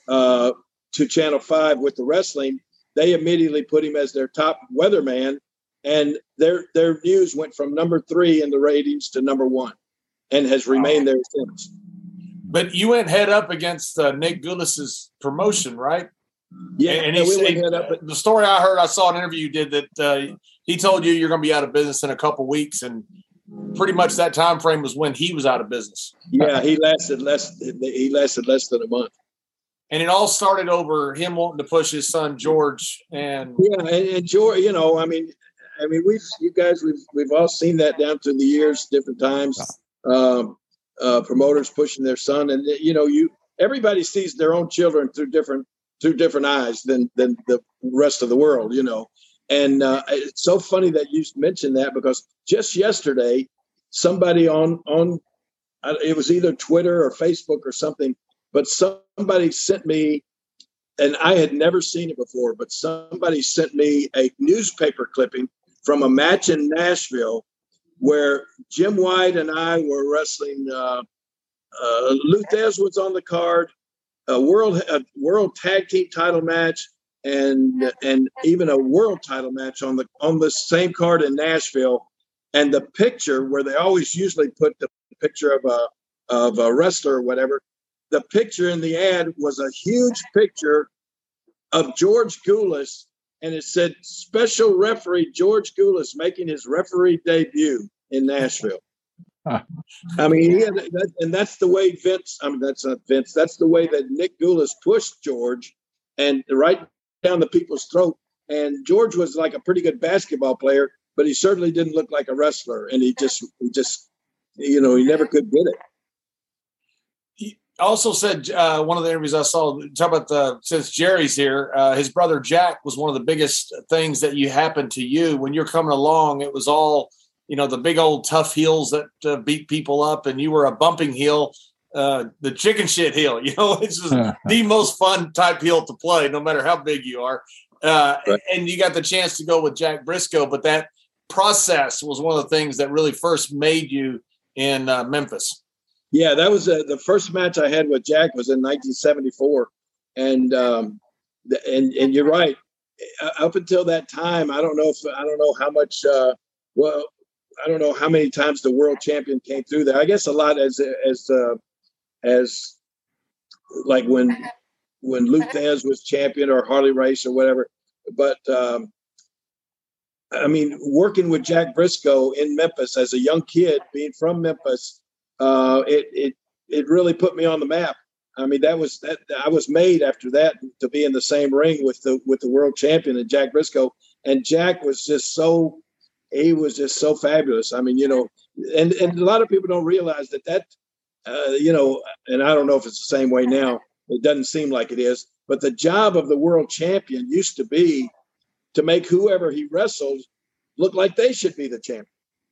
uh, to Channel five with the wrestling, they immediately put him as their top weatherman, and their their news went from number three in the ratings to number one, and has remained there since. But you went head up against uh, Nick Gulas's promotion, right? Yeah, and, and yeah, he we said, went head up. the story I heard, I saw an interview you did that uh, he told you you're going to be out of business in a couple weeks, and pretty much that time frame was when he was out of business. Yeah, he lasted less. He lasted less than a month. And it all started over him wanting to push his son George. And yeah, and, and George, you know, I mean, I mean, we've you guys, we've we've all seen that down through the years, different times. Um, uh, promoters pushing their son, and you know, you everybody sees their own children through different through different eyes than than the rest of the world, you know. And uh, it's so funny that you mentioned that, because just yesterday, somebody on on it was either Twitter or Facebook or something. But somebody sent me, and I had never seen it before, but somebody sent me a newspaper clipping from a match in Nashville where Jim White and I were wrestling. Uh, uh, Lou Thesz was on the card, a world a world tag team title match, and and even a world title match on the on the same card in Nashville. And the picture, where they always usually put the picture of a of a wrestler or whatever, the picture in the ad was a huge picture of George Gulas, and it said special referee George Gulas making his referee debut in Nashville. Huh. I mean, he had, that, and that's the way Vince, I mean, that's not Vince, that's the way that Nick Gulas pushed George, and right down the people's throat. And George was like a pretty good basketball player, but he certainly didn't look like a wrestler. And he just, he just, you know, he never could get it. He also said, uh, one of the interviews I saw, talk about the, since Jerry's here, uh, his brother Jack was one of the biggest things that you happened to you when you're coming along. It was all, you know, the big old tough heels that uh, beat people up, and you were a bumping heel, uh, the chicken shit heel. You know, it's just the most fun type heel to play, no matter how big you are. Uh, right. And you got the chance to go with Jack Briscoe, but that process was one of the things that really first made you in uh, Memphis. Yeah, that was uh, the first match I had with Jack was in nineteen seventy-four, and um, the, and and you're right. Up until that time, I don't know if I don't know how much. Uh, well, I don't know how many times the world champion came through there. I guess a lot as as uh, as like when when Lou Thesz was champion or Harley Race or whatever. But um, I mean, working with Jack Briscoe in Memphis as a young kid, being from Memphis, uh, it it it really put me on the map. I mean, that was that I was made after that to be in the same ring with the with the world champion and Jack Briscoe. And Jack was just so he was just so fabulous. I mean, you know, and and a lot of people don't realize that that uh, you know, and I don't know if it's the same way now. It doesn't seem like it is, but the job of the world champion used to be to make whoever he wrestled look like they should be the champion.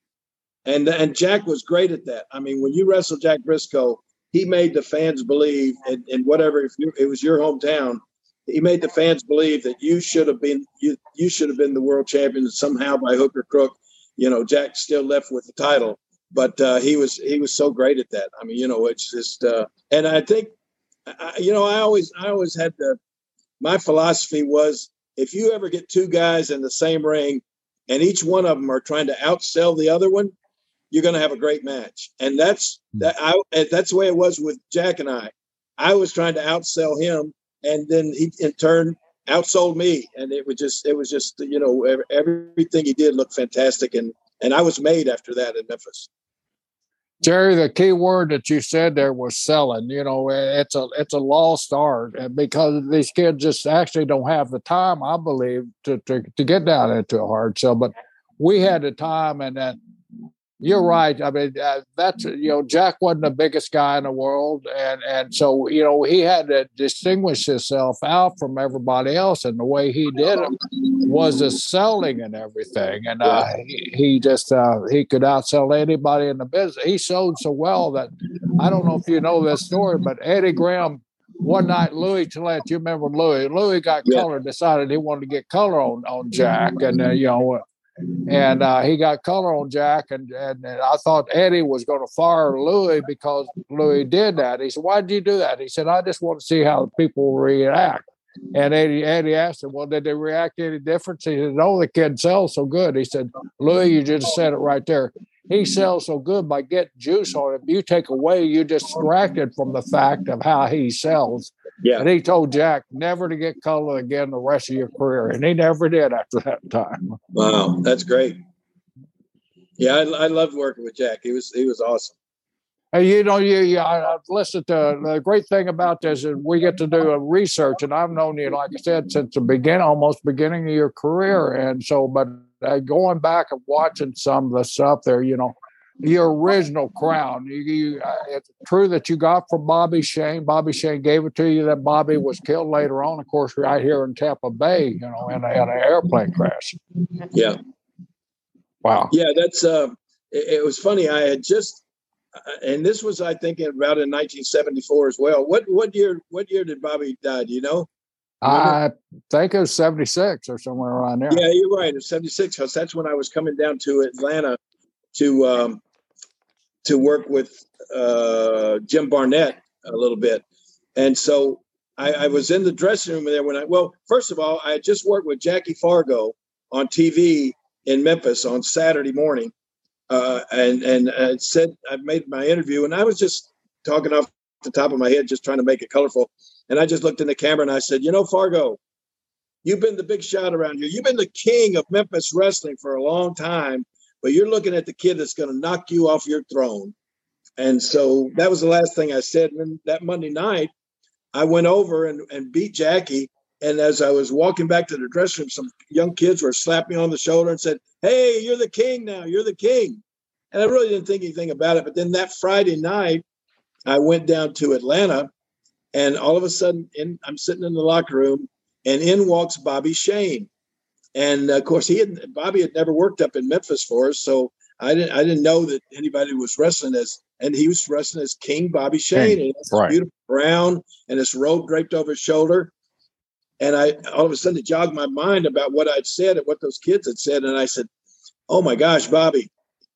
And and Jack was great at that. I mean, when you wrestled Jack Briscoe, he made the fans believe, and, and whatever, if you, it was your hometown, he made the fans believe that you should have been you you should have been the world champion somehow by hook or crook. You know, Jack still left with the title, but uh, he was he was so great at that. I mean, you know, it's just, uh, and I think, I, you know, I always I always had the my philosophy was, if you ever get two guys in the same ring and each one of them are trying to outsell the other one, you're going to have a great match. And that's that. I that's the way it was with Jack and I. I was trying to outsell him, and then he in turn outsold me, and it was just it was just you know everything he did looked fantastic, and and I was made after that in Memphis. Jerry, the key word that you said there was selling. You know, it's a it's a lost art, and because these kids just actually don't have the time, I believe, to to, to get down into a hard sell. But we had the time, and that. You're right. I mean, uh, that's, you know, Jack wasn't the biggest guy in the world. And, and so, you know, he had to distinguish himself out from everybody else. And the way he did it was the selling and everything. And uh, he, he just, uh, he could outsell anybody in the business. He sold so well that, I don't know if you know this story, but Eddie Graham, one night, Louis Gillette, you remember Louis? Louis got yeah. color, decided he wanted to get color on, on Jack. And, uh, you know, And uh, he got color on Jack, and, and, and I thought Eddie was going to fire Louis because Louis did that. He said, "Why did you do that?" He said, "I just want to see how people react." And Eddie, Eddie asked him, "Well, did they react any different?" He said, "No, the kid sells so good." He said, "Louis, you just said it right there. He sells so good by getting juice on it. If you take away, you're distracted from the fact of how he sells." Yeah. And he told Jack never to get color again the rest of your career. And he never did after that time. Wow. That's great. Yeah. I, I loved working with Jack. He was, he was awesome. And you know, you, you I, I've listened to the great thing about this is we get to do a research, and I've known you, like I said, since the beginning, almost beginning of your career. And so, but uh, going back and watching some of the stuff there, you know, your original crown, you, you, uh, it's true that you got from Bobby Shane. Bobby Shane gave it to you. That Bobby was killed later on, of course, right here in Tampa Bay, you know, in, a, in an airplane crash. Yeah. Wow. Yeah, that's, uh, it, it was funny. I had just, and this was, I think, about in nineteen seventy-four as well. What what year? What year did Bobby die? Do you know? Remember? I think it was seventy-six or somewhere around there. Yeah, you're right. It's seventy-six, because that's when I was coming down to Atlanta to um, to work with uh, Jim Barnett a little bit, and so I, I was in the dressing room there when I. Well, first of all, I had just worked with Jackie Fargo on T V in Memphis on Saturday morning. Uh, and and uh, said I made my interview, and I was just talking off the top of my head, just trying to make it colorful. And I just looked in the camera and I said, "You know, Fargo, you've been the big shot around here. You've been the king of Memphis wrestling for a long time, but you're looking at the kid that's going to knock you off your throne." And so that was the last thing I said. And then that Monday night, I went over and, and beat Jackie. And as I was walking back to the dressing room, some young kids were slapping me on the shoulder and said, "Hey, you're the king now. You're the king." And I really didn't think anything about it. But then that Friday night, I went down to Atlanta, and all of a sudden, in, I'm sitting in the locker room, and in walks Bobby Shane. And of course, he had Bobby had never worked up in Memphis for us, so I didn't I didn't know that anybody was wrestling as, and he was wrestling as King Bobby Shane, and this right. beautiful brown and this robe draped over his shoulder. And I all of a sudden it jogged my mind about what I'd said and what those kids had said. And I said, "Oh my gosh, Bobby,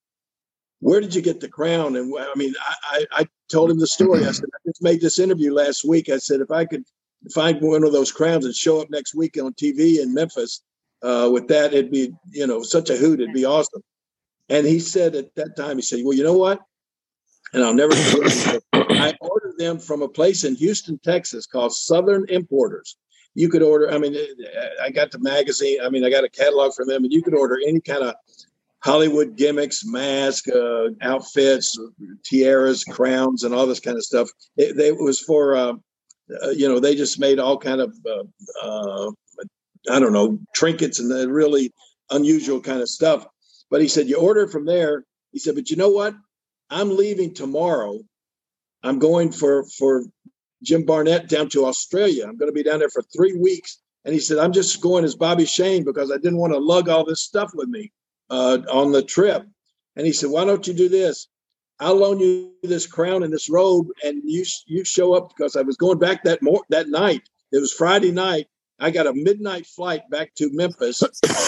where did you get the crown?" And I mean, I, I, I told him the story. I said, "I just made this interview last week." I said, "If I could find one of those crowns and show up next week on T V in Memphis uh, with that, it'd be, you know, such a hoot. It'd be awesome." And he said at that time, he said, "Well, you know what?" And I'll never forget. I ordered them from a place in Houston, Texas called Southern Importers. You could order, I mean, I got the magazine. I mean, I got a catalog from them, and you could order any kind of Hollywood gimmicks, mask, uh, outfits, tiaras, crowns, and all this kind of stuff. It, they, it was for, uh, uh, you know, they just made all kind of, uh, uh, I don't know, trinkets and the really unusual kind of stuff. But he said, "You order it from there." He said, "But you know what? I'm leaving tomorrow. I'm going for, for Jim Barnett down to Australia. I'm going to be down there for three weeks. And he said, I'm just going as Bobby Shane because I didn't want to lug all this stuff with me uh, on the trip." And he said, "Why don't you do this? I'll loan you this crown and this robe, and you you show up," because I was going back that mor- that night. It was Friday night. I got a midnight flight back to Memphis,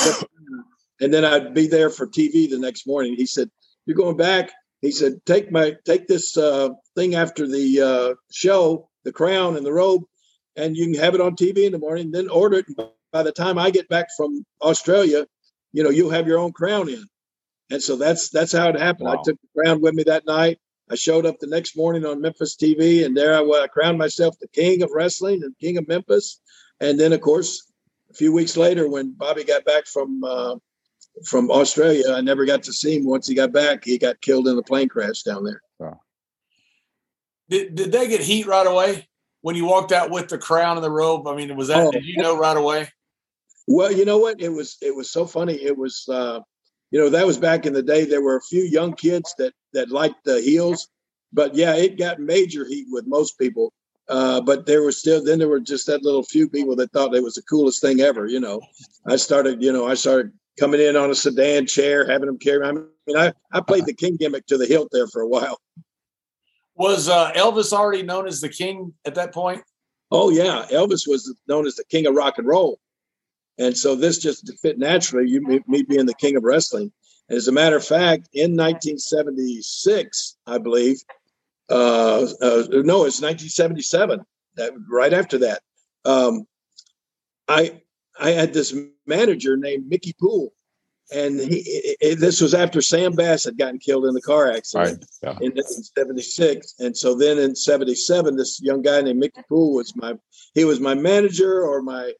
and then I'd be there for T V the next morning. He said, "You're going back?" He said, take my take this uh, thing after the uh, show, the crown and the robe, and you can have it on T V in the morning, then order it. And by the time I get back from Australia, you know, you'll have your own crown in." And so that's that's how it happened. Wow. I took the crown with me that night. I showed up the next morning on Memphis T V, and there I, was, I crowned myself the king of wrestling and king of Memphis. And then, of course, a few weeks later, when Bobby got back from uh, from Australia, I never got to see him. Once he got back, he got killed in a plane crash down there. Wow. Did did they get heat right away when you walked out with the crown and the robe? I mean, was that Oh. did you know right away? Well, you know what? It was it was so funny. It was uh, you know, that was back in the day. There were a few young kids that that liked the heels, but yeah, it got major heat with most people. Uh, but there were still then there were just that little few people that thought it was the coolest thing ever. You know, I started you know I started coming in on a sedan chair, having them carry. I mean, I I played the king gimmick to the hilt there for a while. Was uh, Elvis already known as the king at that point? Oh yeah, Elvis was known as the king of rock and roll. And so this just fit naturally, you, me being the king of wrestling. As a matter of fact, in nineteen seventy-six, I believe, uh, uh, no, it's nineteen seventy-seven, that, right after that, um, I I had this manager named Mickey Poole, and he, it, it, this was after Sam Bass had gotten killed in the car accident right. yeah. in nineteen seventy-six. And so then in seventy-seven, this young guy named Mickey Poole was my, he was my manager or my,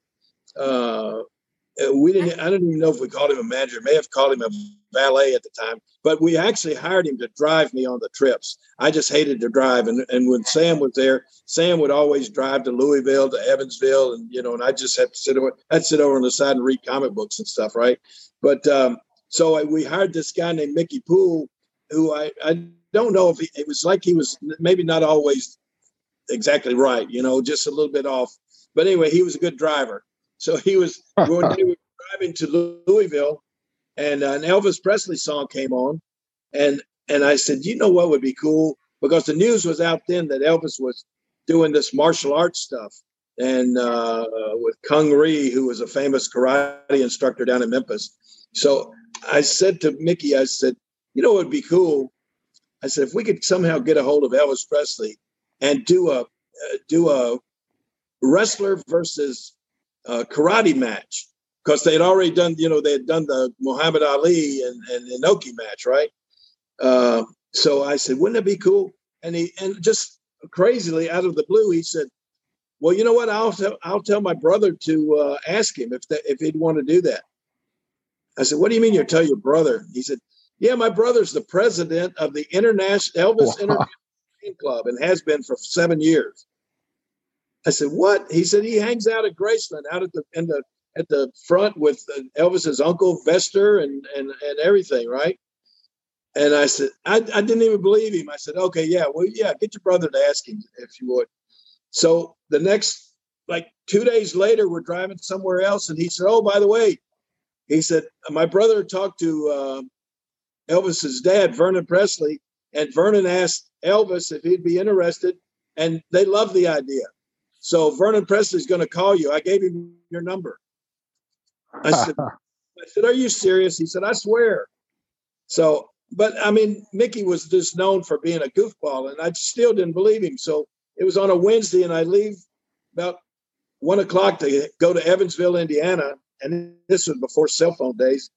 uh, we didn't, I don't even know if we called him a manager, may have called him a valet at the time, but we actually hired him to drive me on the trips. I just hated to drive. And, and when Sam was there, Sam would always drive to Louisville, to Evansville. And, you know, and I just had to sit over, I'd sit over on the side and read comic books and stuff. Right. But, um, so I, we hired this guy named Mickey Poole, who I, I don't know if he, it was like he was maybe not always exactly right, you know, just a little bit off. But anyway, he was a good driver. So he was, when we were driving to Louisville, and uh, an Elvis Presley song came on, and and I said, you know what would be cool? Because the news was out then that Elvis was doing this martial arts stuff, and uh, with Kung Ree, who was a famous karate instructor down in Memphis. So I said to Mickey, I said, you know what would be cool? I said, if we could somehow get a hold of Elvis Presley and do a uh, do a wrestler versus uh, karate match. Because they had already done, you know, they had done the Muhammad Ali and, and Inoki match, right? Uh, so I said, wouldn't it be cool? And he, and just crazily out of the blue, he said, well, you know what? I'll tell, I'll tell my brother to uh, ask him if that, if he'd want to do that. I said, what do you mean you'll tell your brother? He said, yeah, my brother's the president of the International Elvis wow. International Club and has been for seven years. I said, what? He said, he hangs out at Graceland, out at the in the at the front with Elvis's uncle Vester and, and, and everything. Right. And I said, I, I didn't even believe him. I said, okay, yeah, well, yeah, get your brother to ask him if you would. So the next, like two days later, we're driving somewhere else. And he said, oh, by the way, he said, my brother talked to uh, Elvis's dad, Vernon Presley, and Vernon asked Elvis if he'd be interested. And they loved the idea. So Vernon Presley's going to call you. I gave him your number. I said, I said, are you serious? He said, I swear. So, but I mean, Mickey was just known for being a goofball, and I still didn't believe him. So it was on a Wednesday, and I leave about one o'clock to go to Evansville, Indiana. And this was before cell phone days.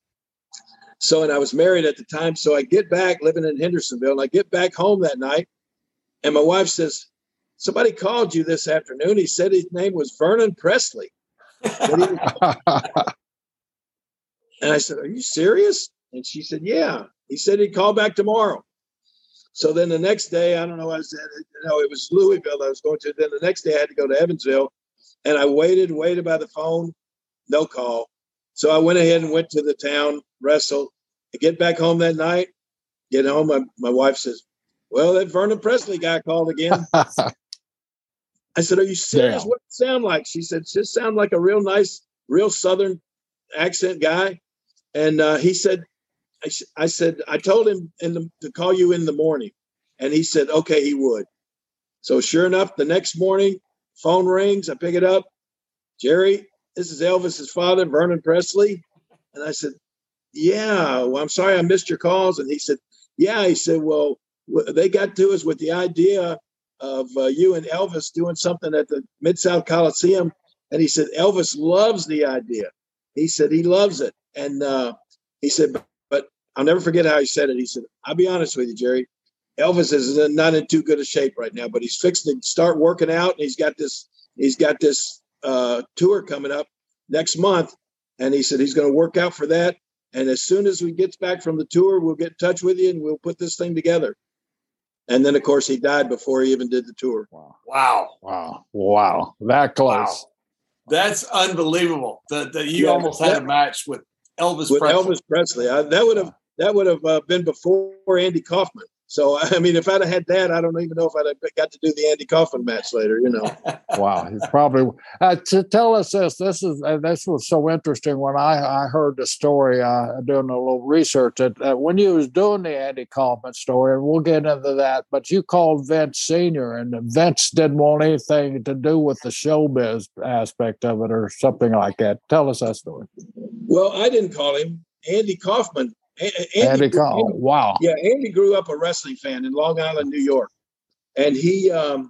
So, and I was married at the time. So I get back living in Hendersonville, and I get back home that night, and my wife says, somebody called you this afternoon. He said his name was Vernon Presley. And I said, are you serious? And she said, yeah. He said he'd call back tomorrow. So then the next day, I don't know, I said, you know, it was Louisville I was going to. Then the next day I had to go to Evansville, and I waited, waited by the phone, no call. So I went ahead and went to the town, wrestled. I get back home that night, get home, my, my wife says, well, that Vernon Presley guy called again. I said, are you serious? Damn. What does it sound like? She said, just sound like a real nice, real Southern accent guy. And uh, he said, I, I said, I told him in the, to call you in the morning. And he said, okay, he would. So sure enough, the next morning, phone rings. I pick it up. Jerry, this is Elvis's father, Vernon Presley. And I said, yeah, well, I'm sorry I missed your calls. And he said, yeah. He said, well, they got to us with the idea of uh, you and Elvis doing something at the Mid-South Coliseum. And he said, Elvis loves the idea. He said, he loves it. And uh, he said, but, but I'll never forget how he said it. He said, I'll be honest with you, Jerry, Elvis is not in too good a shape right now, but he's fixed to start working out. And he's got this, he's got this uh, tour coming up next month. And he said, he's going to work out for that. And as soon as we get back from the tour, we'll get in touch with you and we'll put this thing together. And then, of course, he died before he even did the tour. Wow. Wow. Wow. Wow. That close. Wow. That's unbelievable that, that you yeah, almost that, had a match with Elvis with Presley. Elvis Presley. I, that would have that would have uh, been before Andy Kaufman. So, I mean, if I'd have had that, I don't even know if I'd have got to do the Andy Kaufman match later, you know. Wow. He probably, uh, to tell us this, this is, uh, this was so interesting when I, I heard the story, uh, doing a little research that uh, when you was doing the Andy Kaufman story, and we'll get into that, but you called Vince Senior and Vince didn't want anything to do with the showbiz aspect of it or something like that. Tell us that story. Well, I didn't call him. Andy Kaufman. Andy, Andy Kaufman. Wow. Yeah, Andy grew up a wrestling fan in Long Island, New York. And he, um,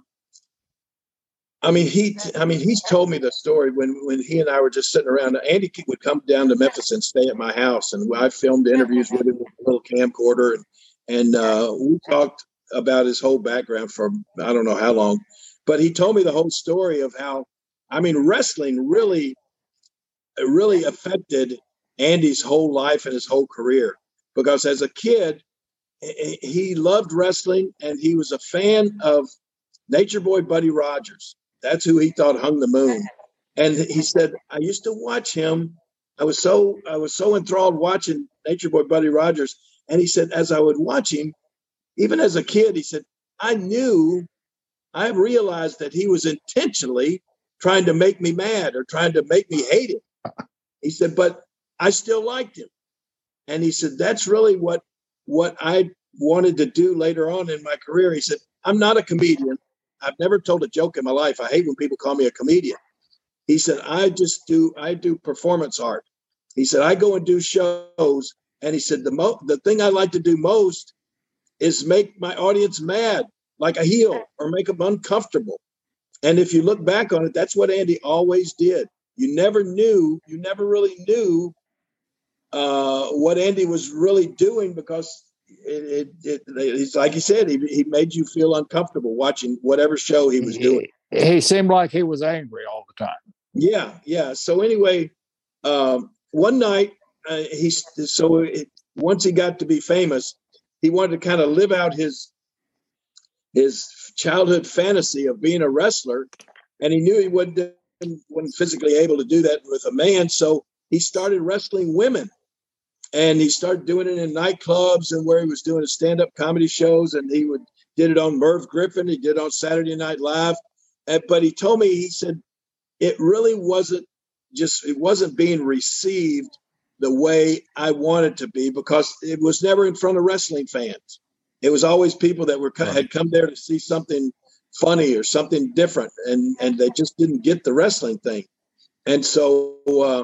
I mean, he, I mean, he's told me the story when, when he and I were just sitting around. Andy would come down to Memphis and stay at my house. And I filmed interviews with him with a little camcorder. And, and uh, we talked about his whole background for, I don't know how long. But he told me the whole story of how, I mean, wrestling really, really affected Andy's whole life and his whole career, because as a kid, he loved wrestling and he was a fan of Nature Boy Buddy Rogers. That's who he thought hung the moon. And he said, I used to watch him. I was so I was so enthralled watching Nature Boy Buddy Rogers. And he said, as I would watch him, even as a kid, he said, I knew, I realized that he was intentionally trying to make me mad or trying to make me hate him. He said, but I still liked him. And he said, that's really what, what I wanted to do later on in my career. He said, I'm not a comedian. I've never told a joke in my life. I hate when people call me a comedian. He said, I just do, I do performance art. He said, I go and do shows. And he said, the mo- the thing I like to do most is make my audience mad, like a heel, or make them uncomfortable. And if you look back on it, that's what Andy always did. You never knew, you never really knew uh, what Andy was really doing, because it, it, it, it's like he said, he, he made you feel uncomfortable watching whatever show he was doing. He, he seemed like he was angry all the time. Yeah, yeah. So anyway, um, one night, uh, he so it, once he got to be famous, he wanted to kind of live out his his childhood fantasy of being a wrestler, and he knew he wouldn't wasn't physically able to do that with a man. So he started wrestling women, and he started doing it in nightclubs and where he was doing his stand-up comedy shows. And he would did it on Merv Griffin. He did it on Saturday Night Live. And, but he told me, he said, it really wasn't just, it wasn't being received the way I wanted to be, because it was never in front of wrestling fans. It was always people that were had come there to see something funny or something different, and and they just didn't get the wrestling thing. And so uh,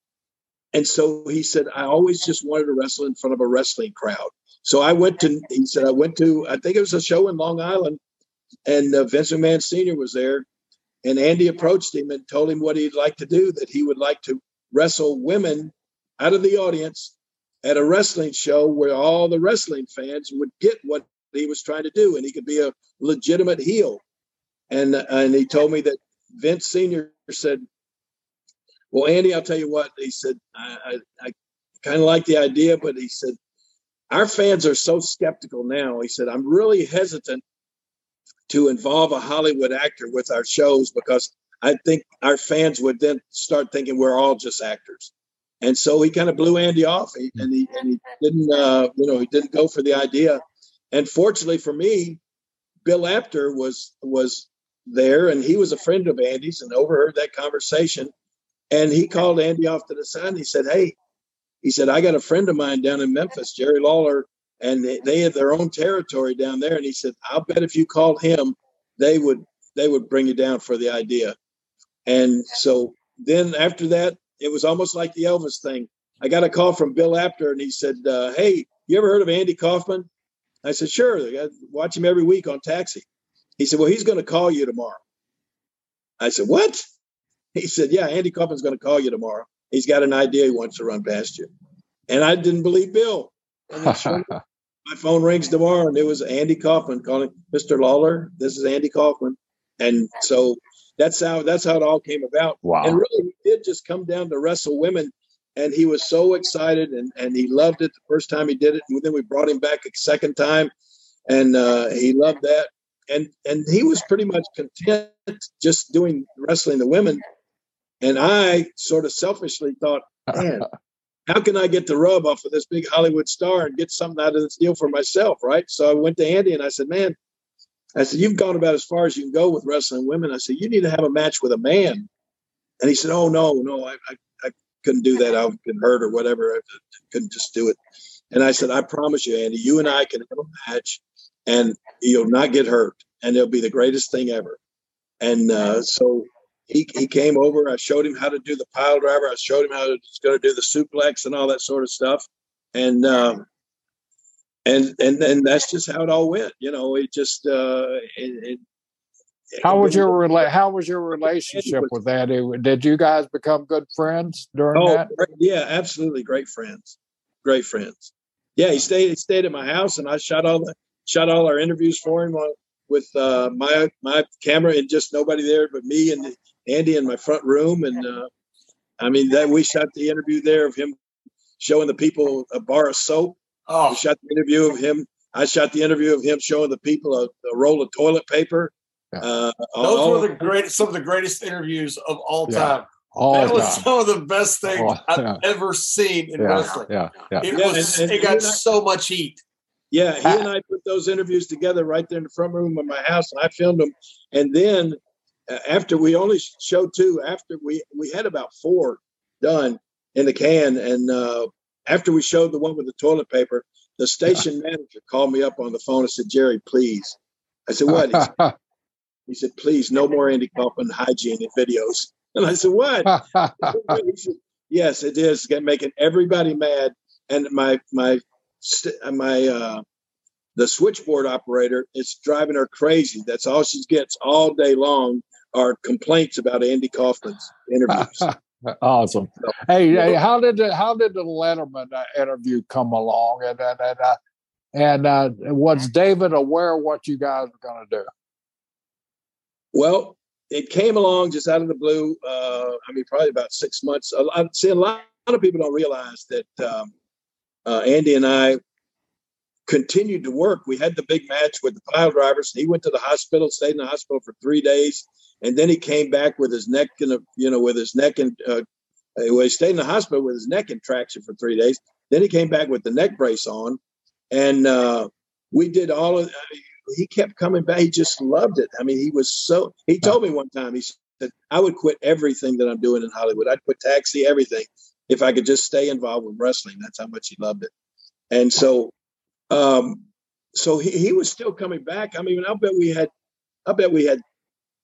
and so he said, I always just wanted to wrestle in front of a wrestling crowd. So I went to, he said, I went to, I think it was a show in Long Island, and uh, Vince McMahon Senior was there, and Andy approached him and told him what he'd like to do, that he would like to wrestle women out of the audience at a wrestling show where all the wrestling fans would get what he was trying to do, and he could be a legitimate heel. And and he told me that Vince Senior said, well, Andy, I'll tell you what, he said, I, I, I kind of like the idea, but he said, our fans are so skeptical now. He said, I'm really hesitant to involve a Hollywood actor with our shows, because I think our fans would then start thinking we're all just actors. And so he kind of blew Andy off, he, and he and he didn't, uh, you know, he didn't go for the idea. And fortunately for me, Bill Apter was was there, and he was a friend of Andy's, and overheard that conversation. And he called Andy off to the side, and he said, "Hey," he said, "I got a friend of mine down in Memphis, Jerry Lawler, and they, they have their own territory down there." And he said, "I'll bet if you called him, they would they would bring you down for the idea." And so then after that, it was almost like the Elvis thing. I got a call from Bill Apter, and he said, uh, "Hey, you ever heard of Andy Kaufman?" I said, "Sure. I watch him every week on Taxi." He said, "Well, he's going to call you tomorrow." I said, "What?" He said, "Yeah, Andy Kaufman's going to call you tomorrow. He's got an idea he wants to run past you." And I didn't believe Bill. And then sure, my phone rings tomorrow, and it was Andy Kaufman calling, "Mister Lawler, this is Andy Kaufman." And so that's how that's how it all came about. Wow. And really, he did just come down to wrestle women. And he was so excited, and, and he loved it the first time he did it. And then we brought him back a second time, and uh, he loved that. And and he was pretty much content just doing wrestling the women. And I sort of selfishly thought, man, how can I get the rub off of this big Hollywood star and get something out of this deal for myself, right? So I went to Andy and I said, man, I said, you've gone about as far as you can go with wrestling women. I said, you need to have a match with a man. And he said, oh, no, no, I, I, I couldn't do that. I've been hurt or whatever. I couldn't just do it. And I said, I promise you, Andy, you and I can have a match and you'll not get hurt. And it'll be the greatest thing ever. And uh, so he, he came over. I showed him how to do the pile driver. I showed him how to, going to do the suplex and all that sort of stuff. And um, and and and that's just how it all went. You know, it just. Uh, it, it, how was your rela- How was your relationship with that? Did you guys become good friends during oh, that? Yeah, absolutely, great friends, great friends. Yeah, he stayed. He stayed at my house, and I shot all the shot all our interviews for him on, with uh, my my camera, and just nobody there but me and Andy in my front room. And uh, I mean, that we shot the interview there of him showing the people a bar of soap. Oh. We shot the interview of him. I shot the interview of him showing the people a, a roll of toilet paper. Yeah. Uh, Those all, were the great, some of the greatest interviews of all yeah. time. All that was time. some of the best things oh, yeah. I've ever seen in yeah. wrestling. Yeah, yeah. It yeah, was. and, and it got I, so much heat. Yeah, he and I put those interviews together right there in the front room of my house, and I filmed them. And then uh, after we only showed two, after we we had about four done in the can, and uh, after we showed the one with the toilet paper, the station manager called me up on the phone and said, "Jerry, please." I said, "What?" He said, he said "Please, no more Andy Kaufman hygiene in videos." And I said, "What?" He said, "Yes, it is making everybody mad." And my my my uh, the switchboard operator, it's driving her crazy. That's all she gets all day long are complaints about Andy Kaufman's interviews. Awesome. Hey, hey, how did the, how did the Letterman uh, interview come along? And and and, uh, and uh, was David aware of what you guys were going to do? Well, it came along just out of the blue. Uh, I mean, probably about six months. A lot, see, a lot, a lot of people don't realize that um, uh, Andy and I continued to work. We had the big match with the pile drivers. He went to the hospital, stayed in the hospital for three days, and then he came back with his neck in a, you know, with his neck and uh, well, he stayed in the hospital with his neck in traction for three days. Then he came back with the neck brace on, and uh, we did all of. I mean, he kept coming back. He just loved it. I mean, he was so. He told me one time. He said, "I would quit everything that I'm doing in Hollywood. I'd quit taxi, everything, if I could just stay involved with wrestling." That's how much he loved it. And so. Um, so he, he was still coming back. I mean, I bet we had, I bet we had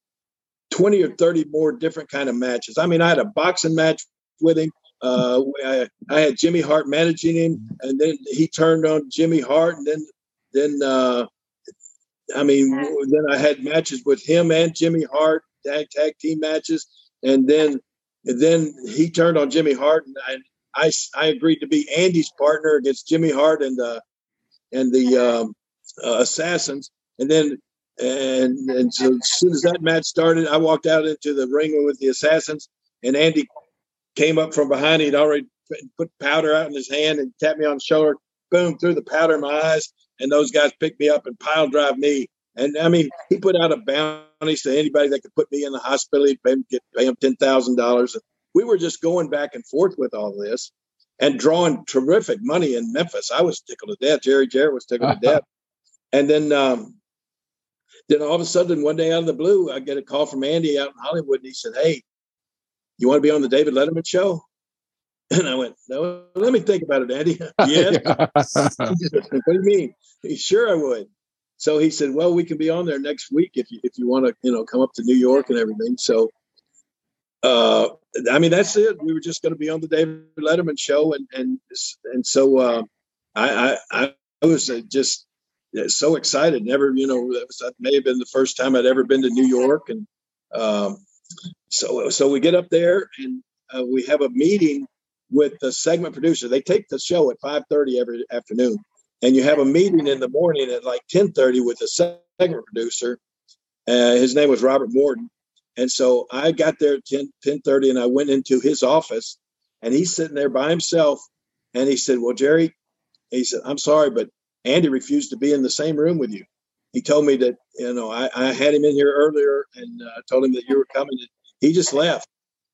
twenty or thirty more different kind of matches. I mean, I had a boxing match with him. Uh, I, I had Jimmy Hart managing him, and then he turned on Jimmy Hart, and then, then, uh, I mean, then I had matches with him and Jimmy Hart, tag tag team matches, and then, and then he turned on Jimmy Hart, and I, I, I agreed to be Andy's partner against Jimmy Hart and the. and the um, uh, Assassins. And then, and, and so as soon as that match started, I walked out into the ring with the Assassins, and Andy came up from behind. He'd already put powder out in his hand and tapped me on the shoulder, boom, threw the powder in my eyes. And those guys picked me up and pile drive me. And I mean, he put out a bounty to anybody that could put me in the hospital. He'd pay him, get, pay him ten thousand dollars. We were just going back and forth with all this. And drawing terrific money in Memphis. I was tickled to death. Jerry Jarrett was tickled to death. And then um, then all of a sudden, one day out of the blue, I get a call from Andy out in Hollywood. And he said, "Hey, you want to be on the David Letterman show?" And I went, "No, let me think about it, Andy." "Yeah." "What do you mean?" He, "Sure, I would." So he said, "Well, we can be on there next week if you if you want to, you know, come up to New York and everything." So Uh, I mean, that's it. We were just going to be on the David Letterman show. And, and, and so, uh, I, I, I was uh, just so excited. Never, you know, that, was, that may have been the first time I'd ever been to New York. And, um, so, so we get up there and, uh, we have a meeting with the segment producer. They take the show at five thirty every afternoon, and you have a meeting in the morning at like ten thirty with the segment producer. Uh, his name was Robert Morton. And so I got there at ten thirty, and I went into his office, and he's sitting there by himself. And he said, "Well, Jerry," he said, "I'm sorry, but Andy refused to be in the same room with you. He told me that, you know, I, I had him in here earlier and uh, told him that you were coming. He just left."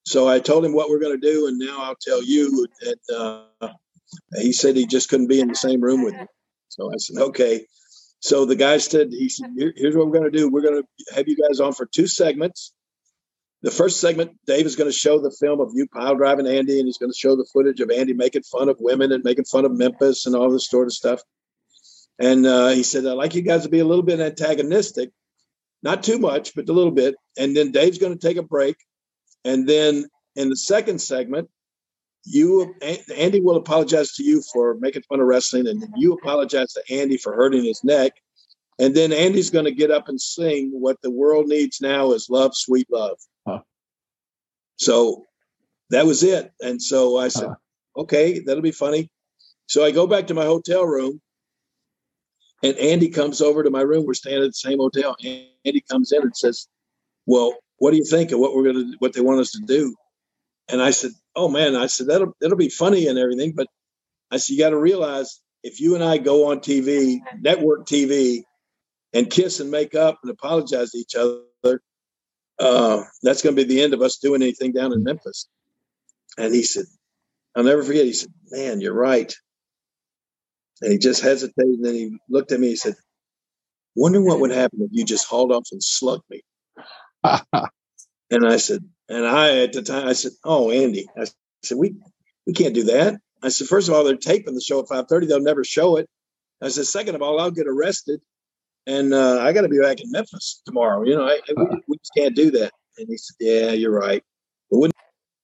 So I told him what we're going to do, and now I'll tell you. And uh, he said he just couldn't be in the same room with me. So I said, okay. So the guy said, he said, Here, here's what we're going to do. We're going to have you guys on for two segments. The first segment, Dave is going to show the film of you pile driving Andy, and he's going to show the footage of Andy making fun of women and making fun of Memphis and all this sort of stuff. And uh, he said, I'd like you guys to be a little bit antagonistic, not too much, but a little bit. And then Dave's going to take a break. And then in the second segment, you, Andy will apologize to you for making fun of wrestling, and you apologize to Andy for hurting his neck. And then Andy's going to get up and sing what the world needs now is love, sweet love. Huh. So that was it. And so I said, huh. okay, that'll be funny. So I go back to my hotel room, and Andy comes over to my room. We're staying at the same hotel. Andy comes in and says, well, what do you think of what we're going to, what they want us to do? And I said, oh man, I said, that'll, that'll be funny and everything. But I said, you got to realize if you and I go on T V, network T V, and kiss and make up and apologize to each other, uh, that's going to be the end of us doing anything down in Memphis. And he said, I'll never forget. He said, man, you're right. And he just hesitated. And then he looked at me. He said, wonder what would happen if you just hauled off and slugged me. And I said, and I, at the time, I said, oh, Andy, I said, we, we can't do that. I said, first of all, they're taping the show at five thirty. They'll never show it. I said, second of all, I'll get arrested. And uh, I got to be back in Memphis tomorrow. You know, I, we, we just can't do that. And he said, yeah, you're right. But wouldn't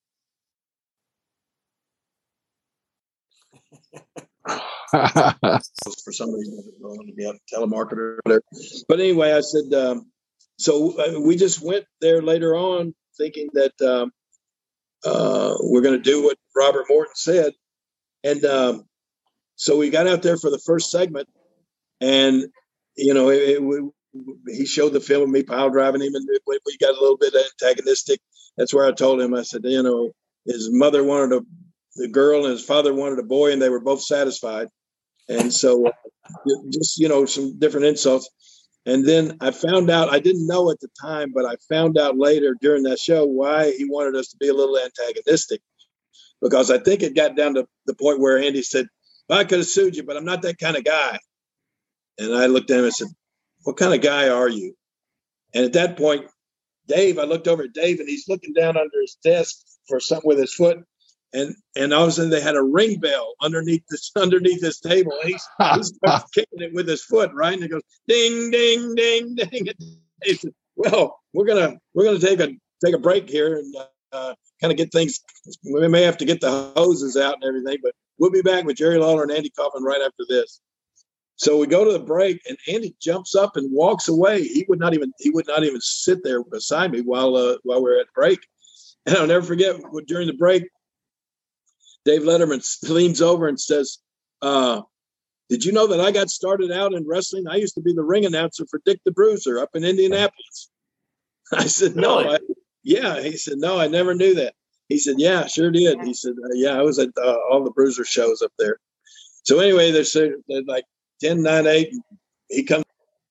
for some reason, I don't want to be a telemarketer or whatever. But anyway, I said, um, so uh, we just went there later on thinking that um, uh, we're going to do what Robert Morton said. And um, so we got out there for the first segment, and, you know, it, it, we, he showed the film of me pile driving him, and we, we got a little bit antagonistic. That's where I told him, I said, you know, his mother wanted a the girl and his father wanted a boy, and they were both satisfied. And so uh, just, you know, some different insults. And then I found out, I didn't know at the time, but I found out later during that show why he wanted us to be a little antagonistic, because I think it got down to the point where Andy said, well, I could have sued you, but I'm not that kind of guy. And I looked at him and said, what kind of guy are you? And at that point, Dave, I looked over at Dave, and he's looking down under his desk for something with his foot. And and all of a sudden they had a ring bell underneath this underneath this table. And he's, he starts kicking it with his foot, right? And it goes ding, ding, ding, ding. And he said, well, we're gonna we're gonna take a take a break here and uh, kind of get things. We may have to get the hoses out and everything, but we'll be back with Jerry Lawler and Andy Kaufman right after this. So we go to the break, and Andy jumps up and walks away. He would not even he would not even sit there beside me while uh, while we we're at break. And I'll never forget during the break, Dave Letterman leans over and says, uh, did you know that I got started out in wrestling? I used to be the ring announcer for Dick the Bruiser up in Indianapolis. I said, no. I, yeah. He said, no, I never knew that. He said, yeah, sure did. He said, uh, yeah, I was at uh, all the Bruiser shows up there. So anyway, they're, they're like ten, nine, eight. He comes.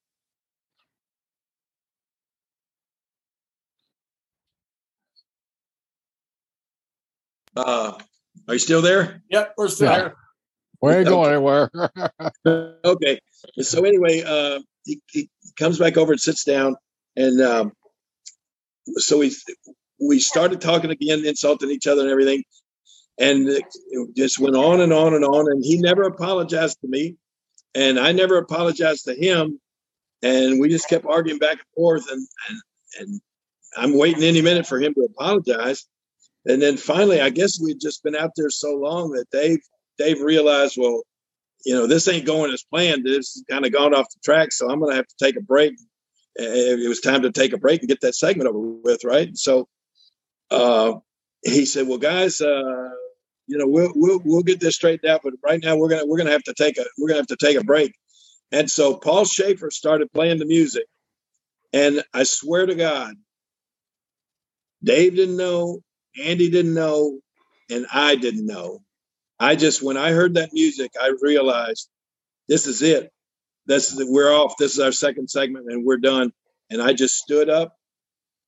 Uh, Are you still there? Yep, we're still yeah. there. We ain't going anywhere. Okay. So anyway, uh, he, he comes back over and sits down, and um, so we we started talking again, insulting each other and everything, and it just went on and on and on. And he never apologized to me, and I never apologized to him, and we just kept arguing back and forth. And and, and I'm waiting any minute for him to apologize. And then finally, I guess we'd just been out there so long that Dave Dave realized, well, you know, this ain't going as planned. This has kind of gone off the track, so I'm going to have to take a break. It was time to take a break and get that segment over with, right? So uh, he said, "Well, guys, uh, you know, we'll we'll we'll get this straightened out, but right now we're gonna we're gonna have to take a we're gonna have to take a break." And so Paul Schaefer started playing the music, and I swear to God, Dave didn't know. Andy didn't know, and I didn't know. I just, when I heard that music, I realized this is it. This is, we're off. This is our second segment, and we're done. And I just stood up,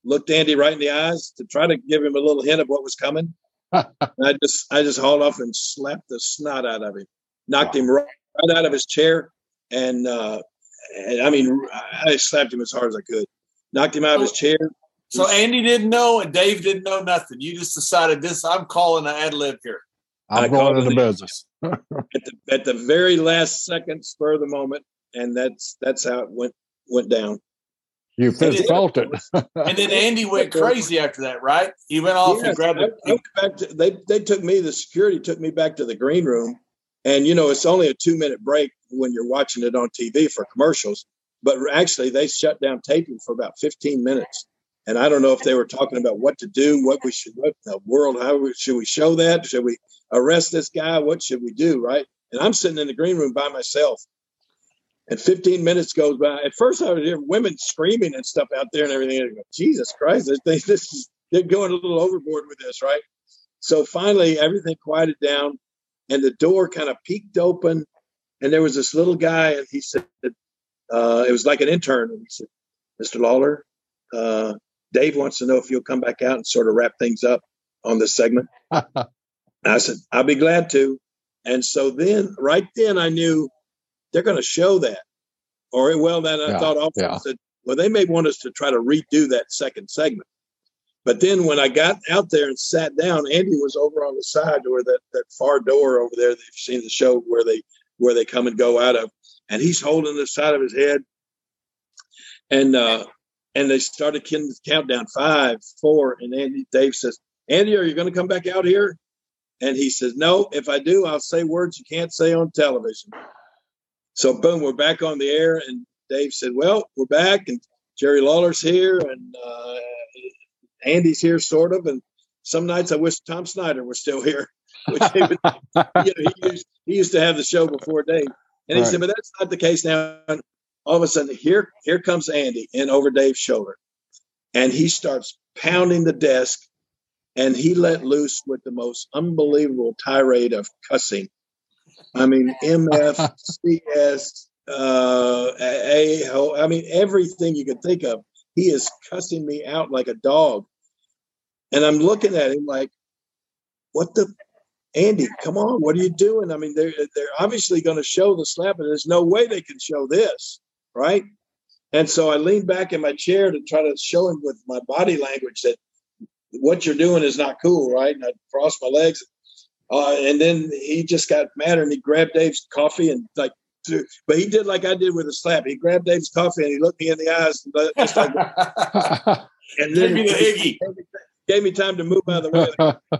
looked Andy right in the eyes to try to give him a little hint of what was coming. And I just I just hauled off and slapped the snot out of him, knocked him right, right out of his chair. And, uh, and I mean, I slapped him as hard as I could, knocked him out of his chair. So Andy didn't know and Dave didn't know nothing. You just decided this, I'm calling an ad lib here. I'm I going into business. at, the, at the very last second, spur of the moment. And that's that's how it went went down. You felt it. And then Andy went crazy after that, right? He went off yes, and grabbed it. I, I went back to, they, they took me, the security took me back to the green room. And, you know, it's only a two minute break when you're watching it on T V for commercials. But actually, they shut down taping for about fifteen minutes. And I don't know if they were talking about what to do, what we should, what the world, how we, should we show that? Should we arrest this guy? What should we do? Right. And I'm sitting in the green room by myself. And fifteen minutes goes by. At first, I would hear women screaming and stuff out there and everything. And I go, Jesus Christ, they, this is, they're going a little overboard with this, right? So finally, everything quieted down, and the door kind of peeked open. And there was this little guy, and he said, uh, it was like an intern. And he said, Mister Lawler, uh, Dave wants to know if you'll come back out and sort of wrap things up on this segment. I said, I'll be glad to. And so then, right then, I knew they're going to show that. Or, well, then I yeah, thought also, yeah. I said, well, they may want us to try to redo that second segment. But then when I got out there and sat down, Andy was over on the side where that, that far door over there, they've seen the show where they where they come and go out of. And he's holding the side of his head. And uh, and they started the countdown, five, four. And Andy, Dave says, Andy, are you going to come back out here? And he says, no, if I do, I'll say words you can't say on television. So, boom, we're back on the air. And Dave said, well, we're back. And Jerry Lawler's here. And uh, Andy's here, sort of. And some nights I wish Tom Snyder was still here. Which he, would, you know, he, used, he used to have the show before Dave. And he right. said, but that's not the case now. And all of a sudden, here, here comes Andy in over Dave's shoulder. And he starts pounding the desk. And he let loose with the most unbelievable tirade of cussing. I mean, M F, C S, uh, A, I mean, everything you could think of. He is cussing me out like a dog. And I'm looking at him like, what the, Andy, come on, what are you doing? I mean, they're, they're obviously going to show the slap, and there's no way they can show this, right? And so I leaned back in my chair to try to show him with my body language that what you're doing is not cool, right? And I crossed my legs. Uh, and then he just got mad and he grabbed Dave's coffee and like, but he did like I did with a slap. He grabbed Dave's coffee and he looked me in the eyes and just like, and then give me the Iggy. Gave me, gave me time to move out of the way.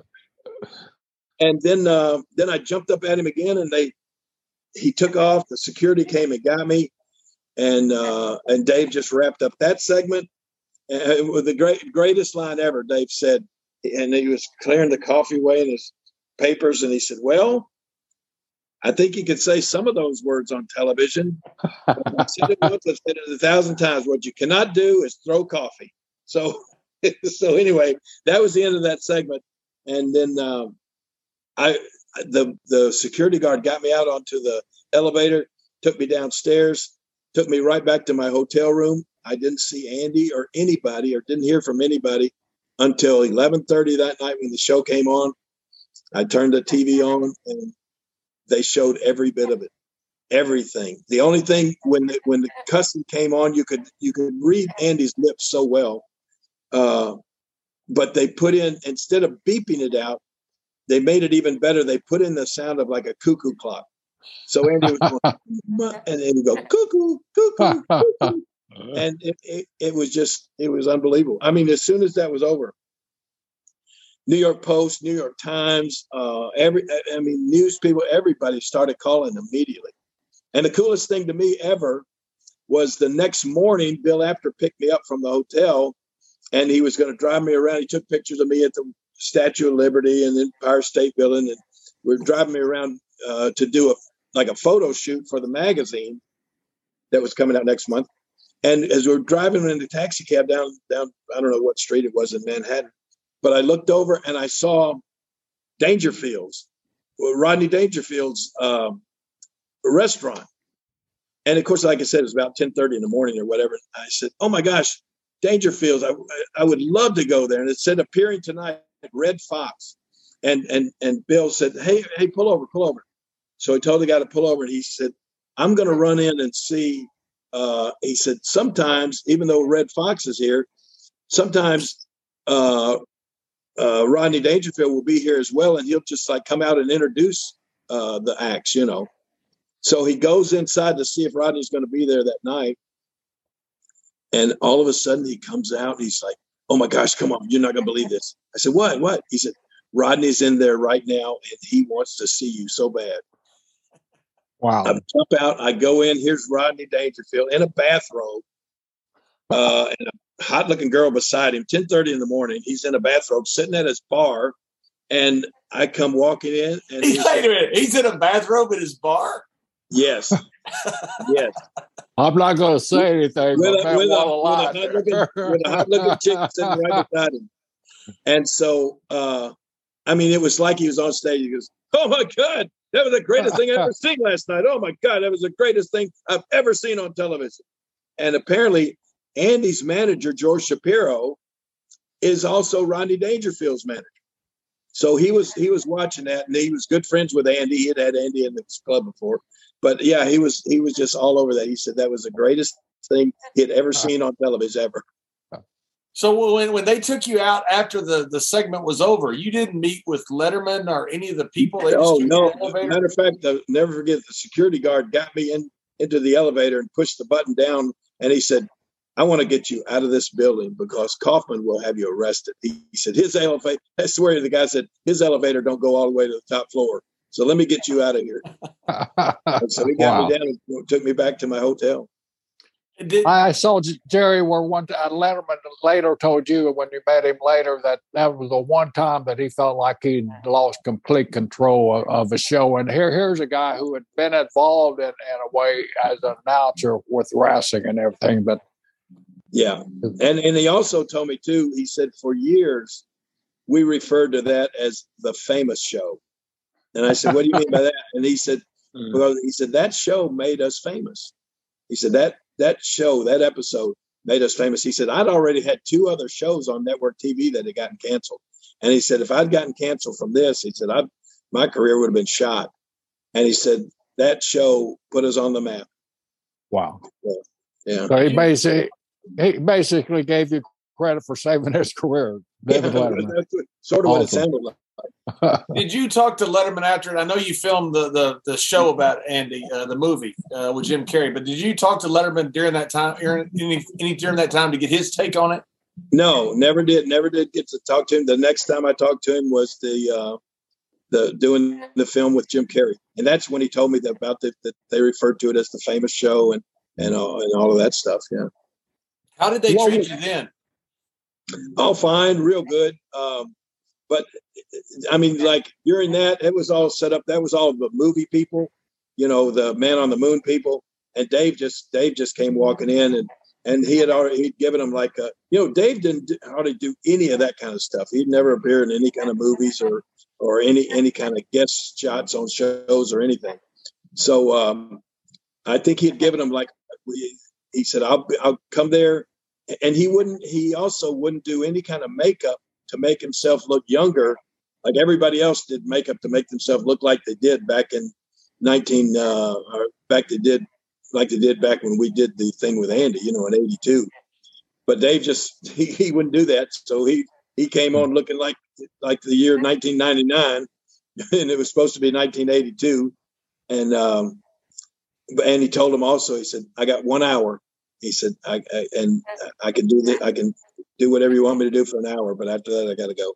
And then, uh, then I jumped up at him again, and they, he took off. The security came and got me, and uh, and Dave just wrapped up that segment. And with the great greatest line ever, Dave said, and he was clearing the coffee away in his papers, and he said, well, I think you could say some of those words on television. I said it once, I've said it a thousand times. What you cannot do is throw coffee. So, so anyway, that was the end of that segment. And then um, I, the the security guard got me out onto the elevator, took me downstairs, took me right back to my hotel room. I didn't see Andy or anybody, or didn't hear from anybody until eleven thirty that night when the show came on. I turned the T V on, and they showed every bit of it, everything. The only thing when the, when the cussing came on, you could you could read Andy's lips so well, uh, but they put in, instead of beeping it out, they made it even better. They put in the sound of like a cuckoo clock. So Andy was going, and then he'd go cuckoo, cuckoo, cuckoo. And it, it, it was just, it was unbelievable. I mean, as soon as that was over, New York Post, New York Times, uh, every, I mean, news people, everybody started calling immediately. And the coolest thing to me ever was the next morning, Bill Apter picked me up from the hotel, and he was going to drive me around. He took pictures of me at the Statue of Liberty and the Empire State Building, and we were driving me around uh, to do a like a photo shoot for the magazine that was coming out next month. And as we were driving in the taxi cab down, down, I don't know what street it was in Manhattan, but I looked over and I saw Dangerfield's, Rodney Dangerfield's um, restaurant. And of course, like I said, it was about ten thirty in the morning or whatever. I said, oh my gosh, Dangerfields, I, I would love to go there. And it said appearing tonight, Red Fox. And and and Bill said, hey, hey, pull over, pull over. So he told the guy to pull over. And he said, I'm going to run in and see. Uh, he said, sometimes, even though Red Fox is here, sometimes uh, uh, Rodney Dangerfield will be here as well. And he'll just like come out and introduce uh, the acts, you know. So he goes inside to see if Rodney's going to be there that night. And all of a sudden he comes out. And he's like, oh, my gosh, come on. You're not going to believe this. I said, what? What? He said, Rodney's in there right now, and he wants to see you so bad. Wow. I jump out. I go in. Here's Rodney Dangerfield in a bathrobe uh, and a hot-looking girl beside him, ten thirty in the morning. He's in a bathrobe sitting at his bar, and I come walking in. And Wait a minute. He's in a bathrobe at his bar? Yes. Yes. I'm not going to say anything. With, but a, with, what a, with, a hot-looking, with a hot-looking chick sitting right beside him. And so, uh, I mean, it was like he was on stage. He goes, oh, my God, that was the greatest thing I ever seen last night. Oh, my God, that was the greatest thing I've ever seen on television. And apparently, Andy's manager, George Shapiro, is also Rodney Dangerfield's manager. So he was he was watching that, and he was good friends with Andy. He had had Andy in his club before. But, yeah, he was he was just all over that. He said that was the greatest thing he had ever seen on television ever. So when, when they took you out after the, the segment was over, you didn't meet with Letterman or any of the people? They oh, no. Matter of fact, I'll never forget, the security guard got me in into the elevator and pushed the button down, and he said, I want to get you out of this building because Kaufman will have you arrested. He, he said, his elevator, I swear the guy said, his elevator don't go all the way to the top floor. So let me get you out of here. So he got wow. me down and took me back to my hotel. Did, I saw Jerry where one uh, Letterman later told you when you met him later that that was the one time that he felt like he'd lost complete control of, of a show. And here, here's a guy who had been involved in, in a way as an announcer with wrestling and everything. But yeah, and and he also told me too. He said for years we referred to that as the famous show. And I said, what do you mean by that? And he said, well, he said that show made us famous. He said that. That show, that episode made us famous. He said, I'd already had two other shows on network T V that had gotten canceled. And he said, if I'd gotten canceled from this, he said, I'd, my career would have been shot. And he said, that show put us on the map. Wow. Yeah. yeah. So he basically, he basically gave you credit for saving his career. David yeah, Letterman. That's sort of awesome. What it sounded like. Did you talk to Letterman after it? I know you filmed the the, the show about Andy, uh, the movie uh, with Jim Carrey, but did you talk to Letterman during that time, any, any during that time to get his take on it? No, never did. Never did get to talk to him. The next time I talked to him was the uh, the doing the film with Jim Carrey, and that's when he told me that about the, that they referred to it as the famous show and and all, and all of that stuff. Yeah. How did they well, treat you then? All fine, real good. Um, But, I mean, like during that, it was all set up. That was all the movie people, you know, the Man on the Moon people. And Dave just Dave just came walking in and and he had already he'd given them like a, you know, Dave didn't hardly do any of that kind of stuff. He'd never appeared in any kind of movies or or any any kind of guest shots on shows or anything. So um, I think he had given them like, he said, I'll, I'll come there. And he wouldn't, he also wouldn't do any kind of makeup to make himself look younger, like everybody else did makeup to make themselves look like they did back in nineteen, uh, or back they did, like they did back when we did the thing with Andy, you know, in eighty-two. But Dave just, he, he wouldn't do that. So he, he came on looking like, like the year nineteen ninety-nine, and it was supposed to be nineteen eighty-two. And, um, and he told him also, he said, I got one hour. He said, I, I and I can do that. I can do whatever you want me to do for an hour, but after that, I got to go.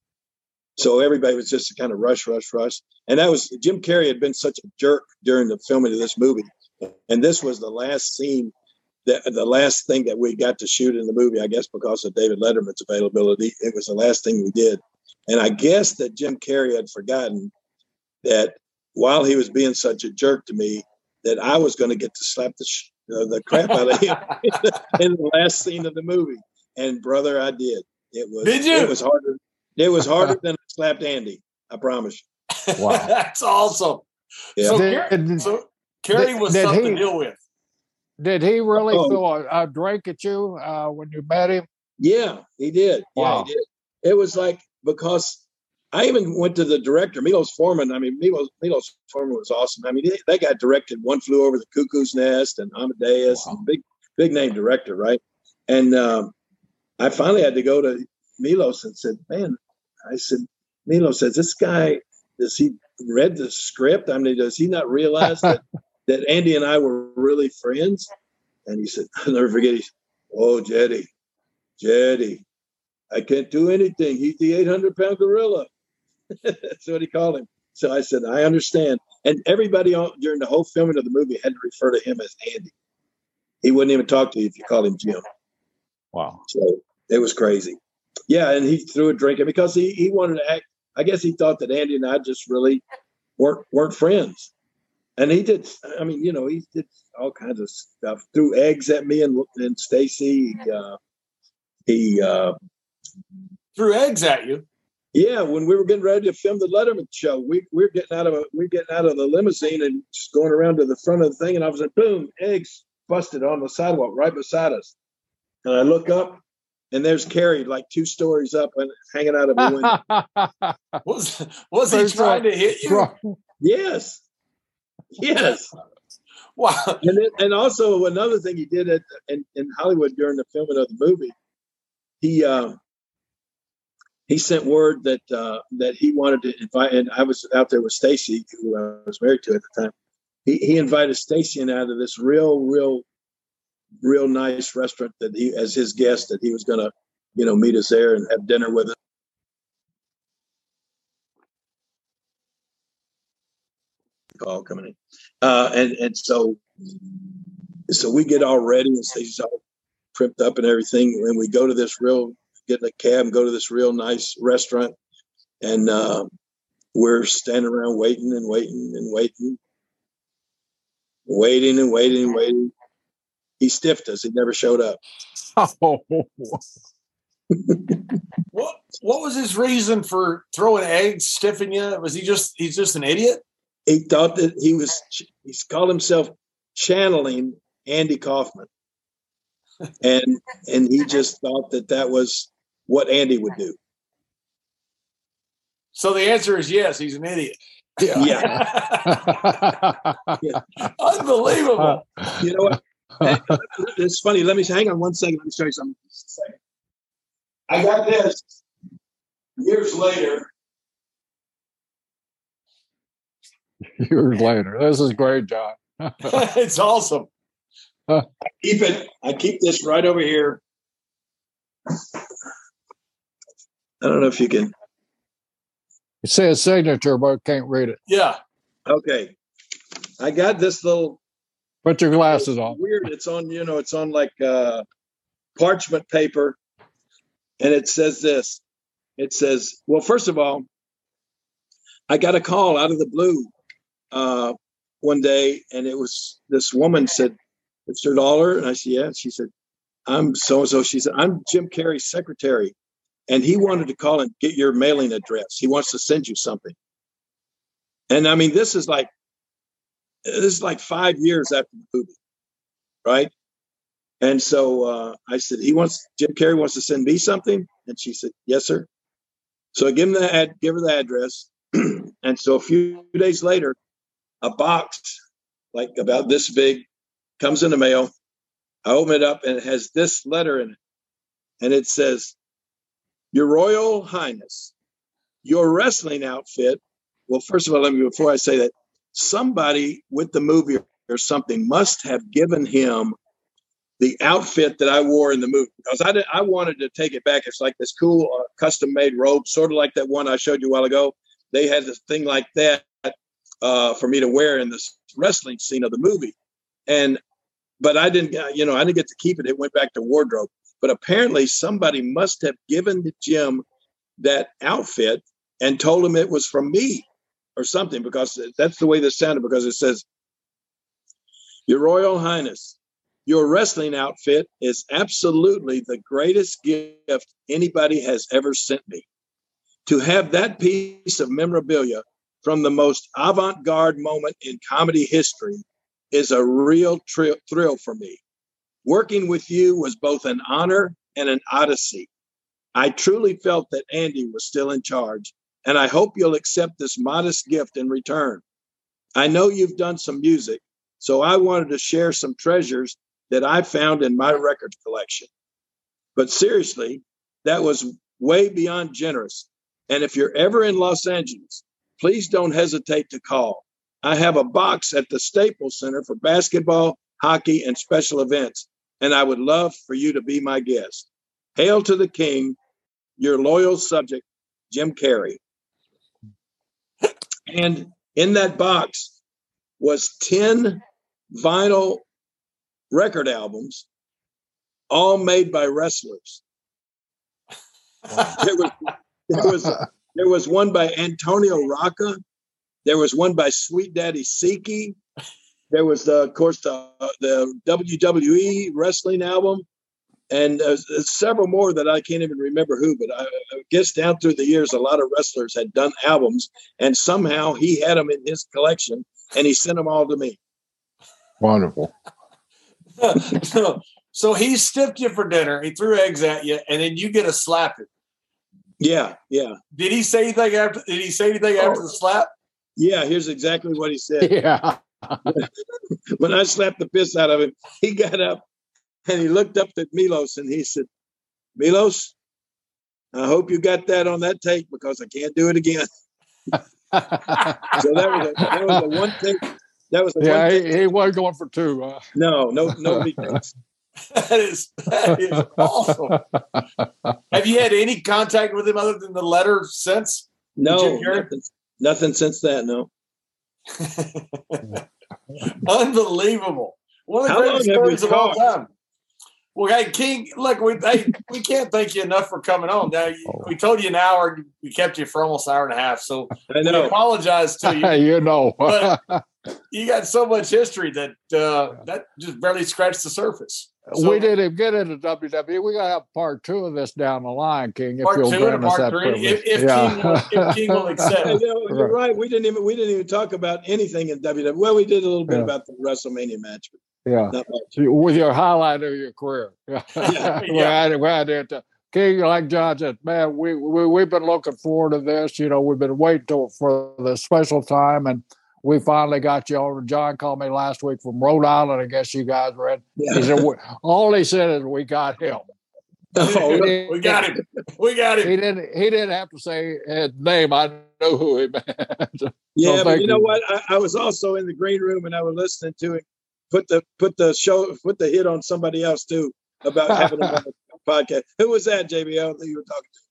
So everybody was just kind of rush, rush, rush. And that was, Jim Carrey had been such a jerk during the filming of this movie. And this was the last scene, that the last thing that we got to shoot in the movie, I guess, because of David Letterman's availability. It was the last thing we did. And I guess that Jim Carrey had forgotten that while he was being such a jerk to me, that I was going to get to slap the, sh- uh, the crap out of him in the last scene of the movie. And brother, I did. It was, did you? It was harder. It was harder than I slapped Andy. I promise you. Wow. That's awesome. Yeah. So, Carrey, so Carrey was did, something he, to deal with. Did he really Oh. throw a, a drink at you uh, when you met him? Yeah, he did. Wow. Yeah, he did. It was like, because I even went to the director, Milos Forman. I mean, Milos, Milos Forman was awesome. I mean, they, they got directed One Flew Over the Cuckoo's Nest and Amadeus, Wow. and big, big name director, right? And um, I finally had to go to Milos and said, man, I said, Milos says, this guy, does he read the script? I mean, does he not realize that, that Andy and I were really friends? And he said, I'll never forget. He said, oh, Jetty, Jetty, I can't do anything. He's the eight hundred pound gorilla. That's what he called him. So I said, I understand. And everybody on, during the whole filming of the movie had to refer to him as Andy. He wouldn't even talk to you if you called him Jim. Wow. So it was crazy. Yeah, and he threw a drink, and because he, he wanted to act, I guess he thought that Andy and I just really weren't weren't friends. And he did, I mean, you know, he did all kinds of stuff. Threw eggs at me and, and Stacy. He, uh, he uh, Threw eggs at you. Yeah, when we were getting ready to film the Letterman show, we, we were getting out of a, we were getting out of the limousine and just going around to the front of the thing, and I was like, boom, eggs busted on the sidewalk right beside us. And I look up, and there's Carrie, like two stories up and hanging out of a window. Was was he trying to hit you? Yes, yes. Wow. And then, and also another thing he did at, in in Hollywood during the filming of the movie, he. Uh, He sent word that uh, that he wanted to invite, and I was out there with Stacy, who I was married to at the time. He he invited Stacy and out of this real, real, real nice restaurant that he, as his guest, that he was going to, you know, meet us there and have dinner with us. Call coming in, uh, and and so so we get all ready, and Stacy's all pripped up and everything, and we go to this real. Get in a cab and go to this real nice restaurant, and uh, we're standing around waiting and waiting and waiting, waiting and waiting and waiting. He stiffed us. He never showed up. Oh. What what was his reason for throwing eggs, stiffing you? Was he just he's just an idiot? He thought that he was. He's called himself channeling Andy Kaufman, and and he just thought that that was what Andy would do. So the answer is yes, he's an idiot. Yeah. Yeah. Yeah. Unbelievable. You know what? It's funny. Let me hang on one second. Let me show you something. Just a second. I got this years later. Years later. This is great, John. It's awesome. I keep it. I keep this right over here. I don't know if you can. It says signature, but I can't read it. Yeah. Okay. I got this little Put your glasses on. weird. It's on, you know, it's on like uh, parchment paper. And it says this. It says, well, first of all, I got a call out of the blue uh, one day, and it was this woman said, Mister Lawler. And I said, yeah. She said, I'm so-and-so. She said, I'm Jim Carrey's secretary. And he wanted to call and get your mailing address. He wants to send you something. And I mean, this is like, this is like five years after the movie, right? And so uh, I said, he wants, Jim Carrey wants to send me something. And she said, yes, sir. So I give him the ad, give her the address. And so a few days later, a box like about this big comes in the mail. I open it up and it has this letter in it. And it says, Your Royal Highness, your wrestling outfit. Well, first of all, let me, before I say that, somebody with the movie or something must have given him the outfit that I wore in the movie, because I did, I wanted to take it back. It's like this cool uh, custom made robe, sort of like that one I showed you a while ago. They had this thing like that uh, for me to wear in this wrestling scene of the movie. And, but I didn't, you know, I didn't get to keep it. It went back to wardrobe. But apparently somebody must have given Jim that outfit and told him it was from me or something, because that's the way this sounded, because it says, Your Royal Highness, your wrestling outfit is absolutely the greatest gift anybody has ever sent me. To have that piece of memorabilia from the most avant-garde moment in comedy history is a real tri- thrill for me. Working with you was both an honor and an odyssey. I truly felt that Andy was still in charge, and I hope you'll accept this modest gift in return. I know you've done some music, so I wanted to share some treasures that I found in my record collection. But seriously, that was way beyond generous. And if you're ever in Los Angeles, please don't hesitate to call. I have a box at the Staples Center for basketball, hockey, and special events, and I would love for you to be my guest. Hail to the king, your loyal subject, Jim Carrey. And in that box was ten vinyl record albums, all made by wrestlers. There was, there was, there was one by Antonio Rocca. There was one by Sweet Daddy Siki. There was, the, of course, the, the W W E wrestling album. And uh, several more that I can't even remember who, but I, I guess down through the years, a lot of wrestlers had done albums, and somehow he had them in his collection, and he sent them all to me. Wonderful. so, so he stiffed you for dinner. He threw eggs at you, and then you get a slapping. Yeah, yeah. Did he say anything after? Did he say anything oh. after the slap? Yeah, here's exactly what he said. Yeah. When I slapped the piss out of him, he got up. And he looked up at Milos and he said, Milos, I hope you got that on that tape because I can't do it again. So that was a, that was the one thing. That was the yeah, one he, thing. he wasn't going for two. Uh. No, no, no regrets. That is, that is awesome. Have you had any contact with him other than the letter since? No, nothing, nothing since that, no. Unbelievable. One of the greatest stories of all time. Well, hey, King, look, we hey, we can't thank you enough for coming on. Now, you, we told you an hour. We kept you for almost an hour and a half. So I know. we apologize to you. you know. But you got so much history that uh, that just barely scratched the surface. So, we didn't get into W W E. We got to have part two of this down the line, King. If part you'll two and grant us part that three. privilege. If, if, yeah. King will, if King will accept. You know, you're right. We didn't even we didn't even talk about anything in W W E. Well, we did a little bit yeah. about the WrestleMania match. But yeah. With your highlight of your career. Yeah. yeah. we had, we had it. Uh, King, like John said, man, we, we, we've been looking forward to this. You know, we've been waiting till, for the special time, and we finally got you on. John called me last week from Rhode Island. I guess you guys were in. Yeah. He said, all he said is, we got him. Oh, we got him. We got him. He didn't. He didn't have to say his name. I know who he meant. Yeah, so but you know you. what? I, I was also in the green room and I was listening to it. Put the put the show put the hit on somebody else too about having him on the podcast. Who was that, J B L? That you were talking to?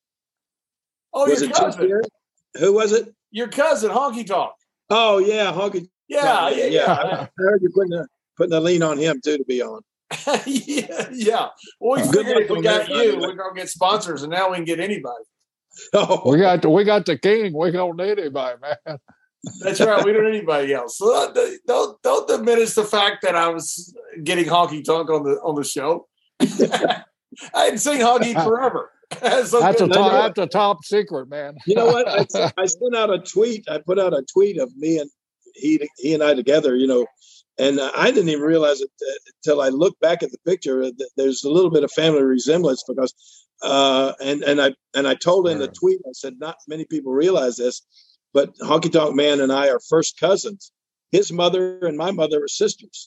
Oh, was your it cousin. Jim? Who was it? Your cousin, Honky Talk. Oh yeah, Honky. Yeah, yeah, yeah. I, I heard you putting a putting a lean on him too to be on. yeah, yeah. Well, we Good figured if luck we on got that, you, by the way. we're gonna get sponsors, and now we can get anybody. Oh, We got the, we got the king. We don't need anybody, man. That's right. We don't need anybody else. So don't, don't don't diminish the fact that I was getting Honky Tonk on the on the show. I hadn't seen Honky forever. so That's a good. top, that's a top secret, man. you know what? I, I sent out a tweet. I put out a tweet of me and he he and I together. You know, and I didn't even realize it until I looked back at the picture. That there's a little bit of family resemblance because, uh, and and I and I told in the tweet. I said not many people realize this, but Honky Tonk Man and I are first cousins. His mother and my mother are sisters.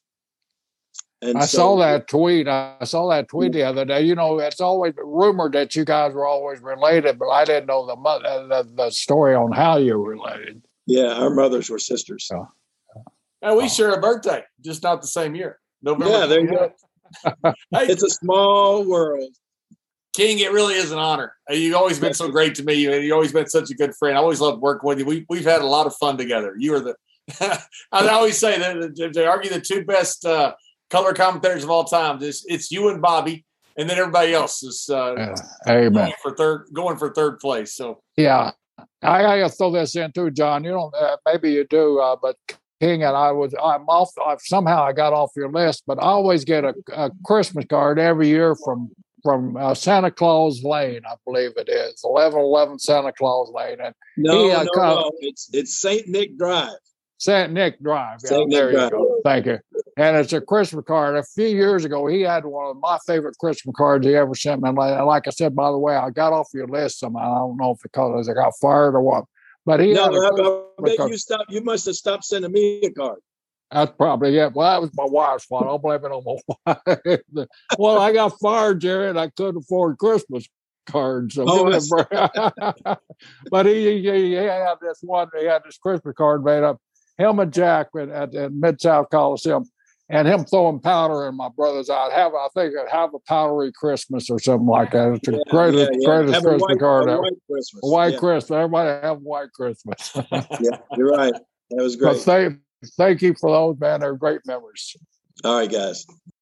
And I so, saw that tweet. I saw that tweet the other day. You know, it's always rumored that you guys were always related, but I didn't know the mother, the, the story on how you were related. Yeah, our mothers were sisters. So, And we share a birthday, just not the same year. November. Yeah, there you go. Hey, It's a small world. King, it really is an honor. You've always been so great to me. You've always been such a good friend. I always loved working with you. We, we've had a lot of fun together. You are the – I always say that they argue the two best uh, color commentators of all time. It's, it's you and Bobby, and then everybody else is uh, yeah. Amen. going for third going for third place. So Yeah. I got to throw this in too, John. You don't uh, – maybe you do, uh, but King and I was – I'm off – somehow I got off your list, but I always get a, a Christmas card every year from – from uh, Santa Claus Lane, I believe it is, eleven eleven Santa Claus Lane. And No, he, uh, no, come, no. It's it's Saint Nick Drive. Saint Nick Drive. Yeah, Saint Nick there Drive. you go. Thank you. And it's a Christmas card. A few years ago, he had one of my favorite Christmas cards he ever sent me. And like, like I said, by the way, I got off your list somehow. I don't know if because I got fired or what. But he no, had a I, I bet you stopped. You must have stopped sending me a card. That's probably it. Well, that was my wife's fault. I'll blame it on my wife. Well, I got fired, Jerry, and I couldn't afford Christmas cards. So oh, but he, he he had this one. He had this Christmas card made up. Him and Jack at, at, at Mid-South Coliseum, and him throwing powder in my brother's eye. Have I think I'd have a powdery Christmas or something like that. It's the yeah, greatest, yeah, yeah. greatest have Christmas white, card ever. White Christmas. A white yeah. Christmas. Everybody have white Christmas. Yeah, you're right. That was great. But thank, thank you for those, man. They're great memories. All right, guys.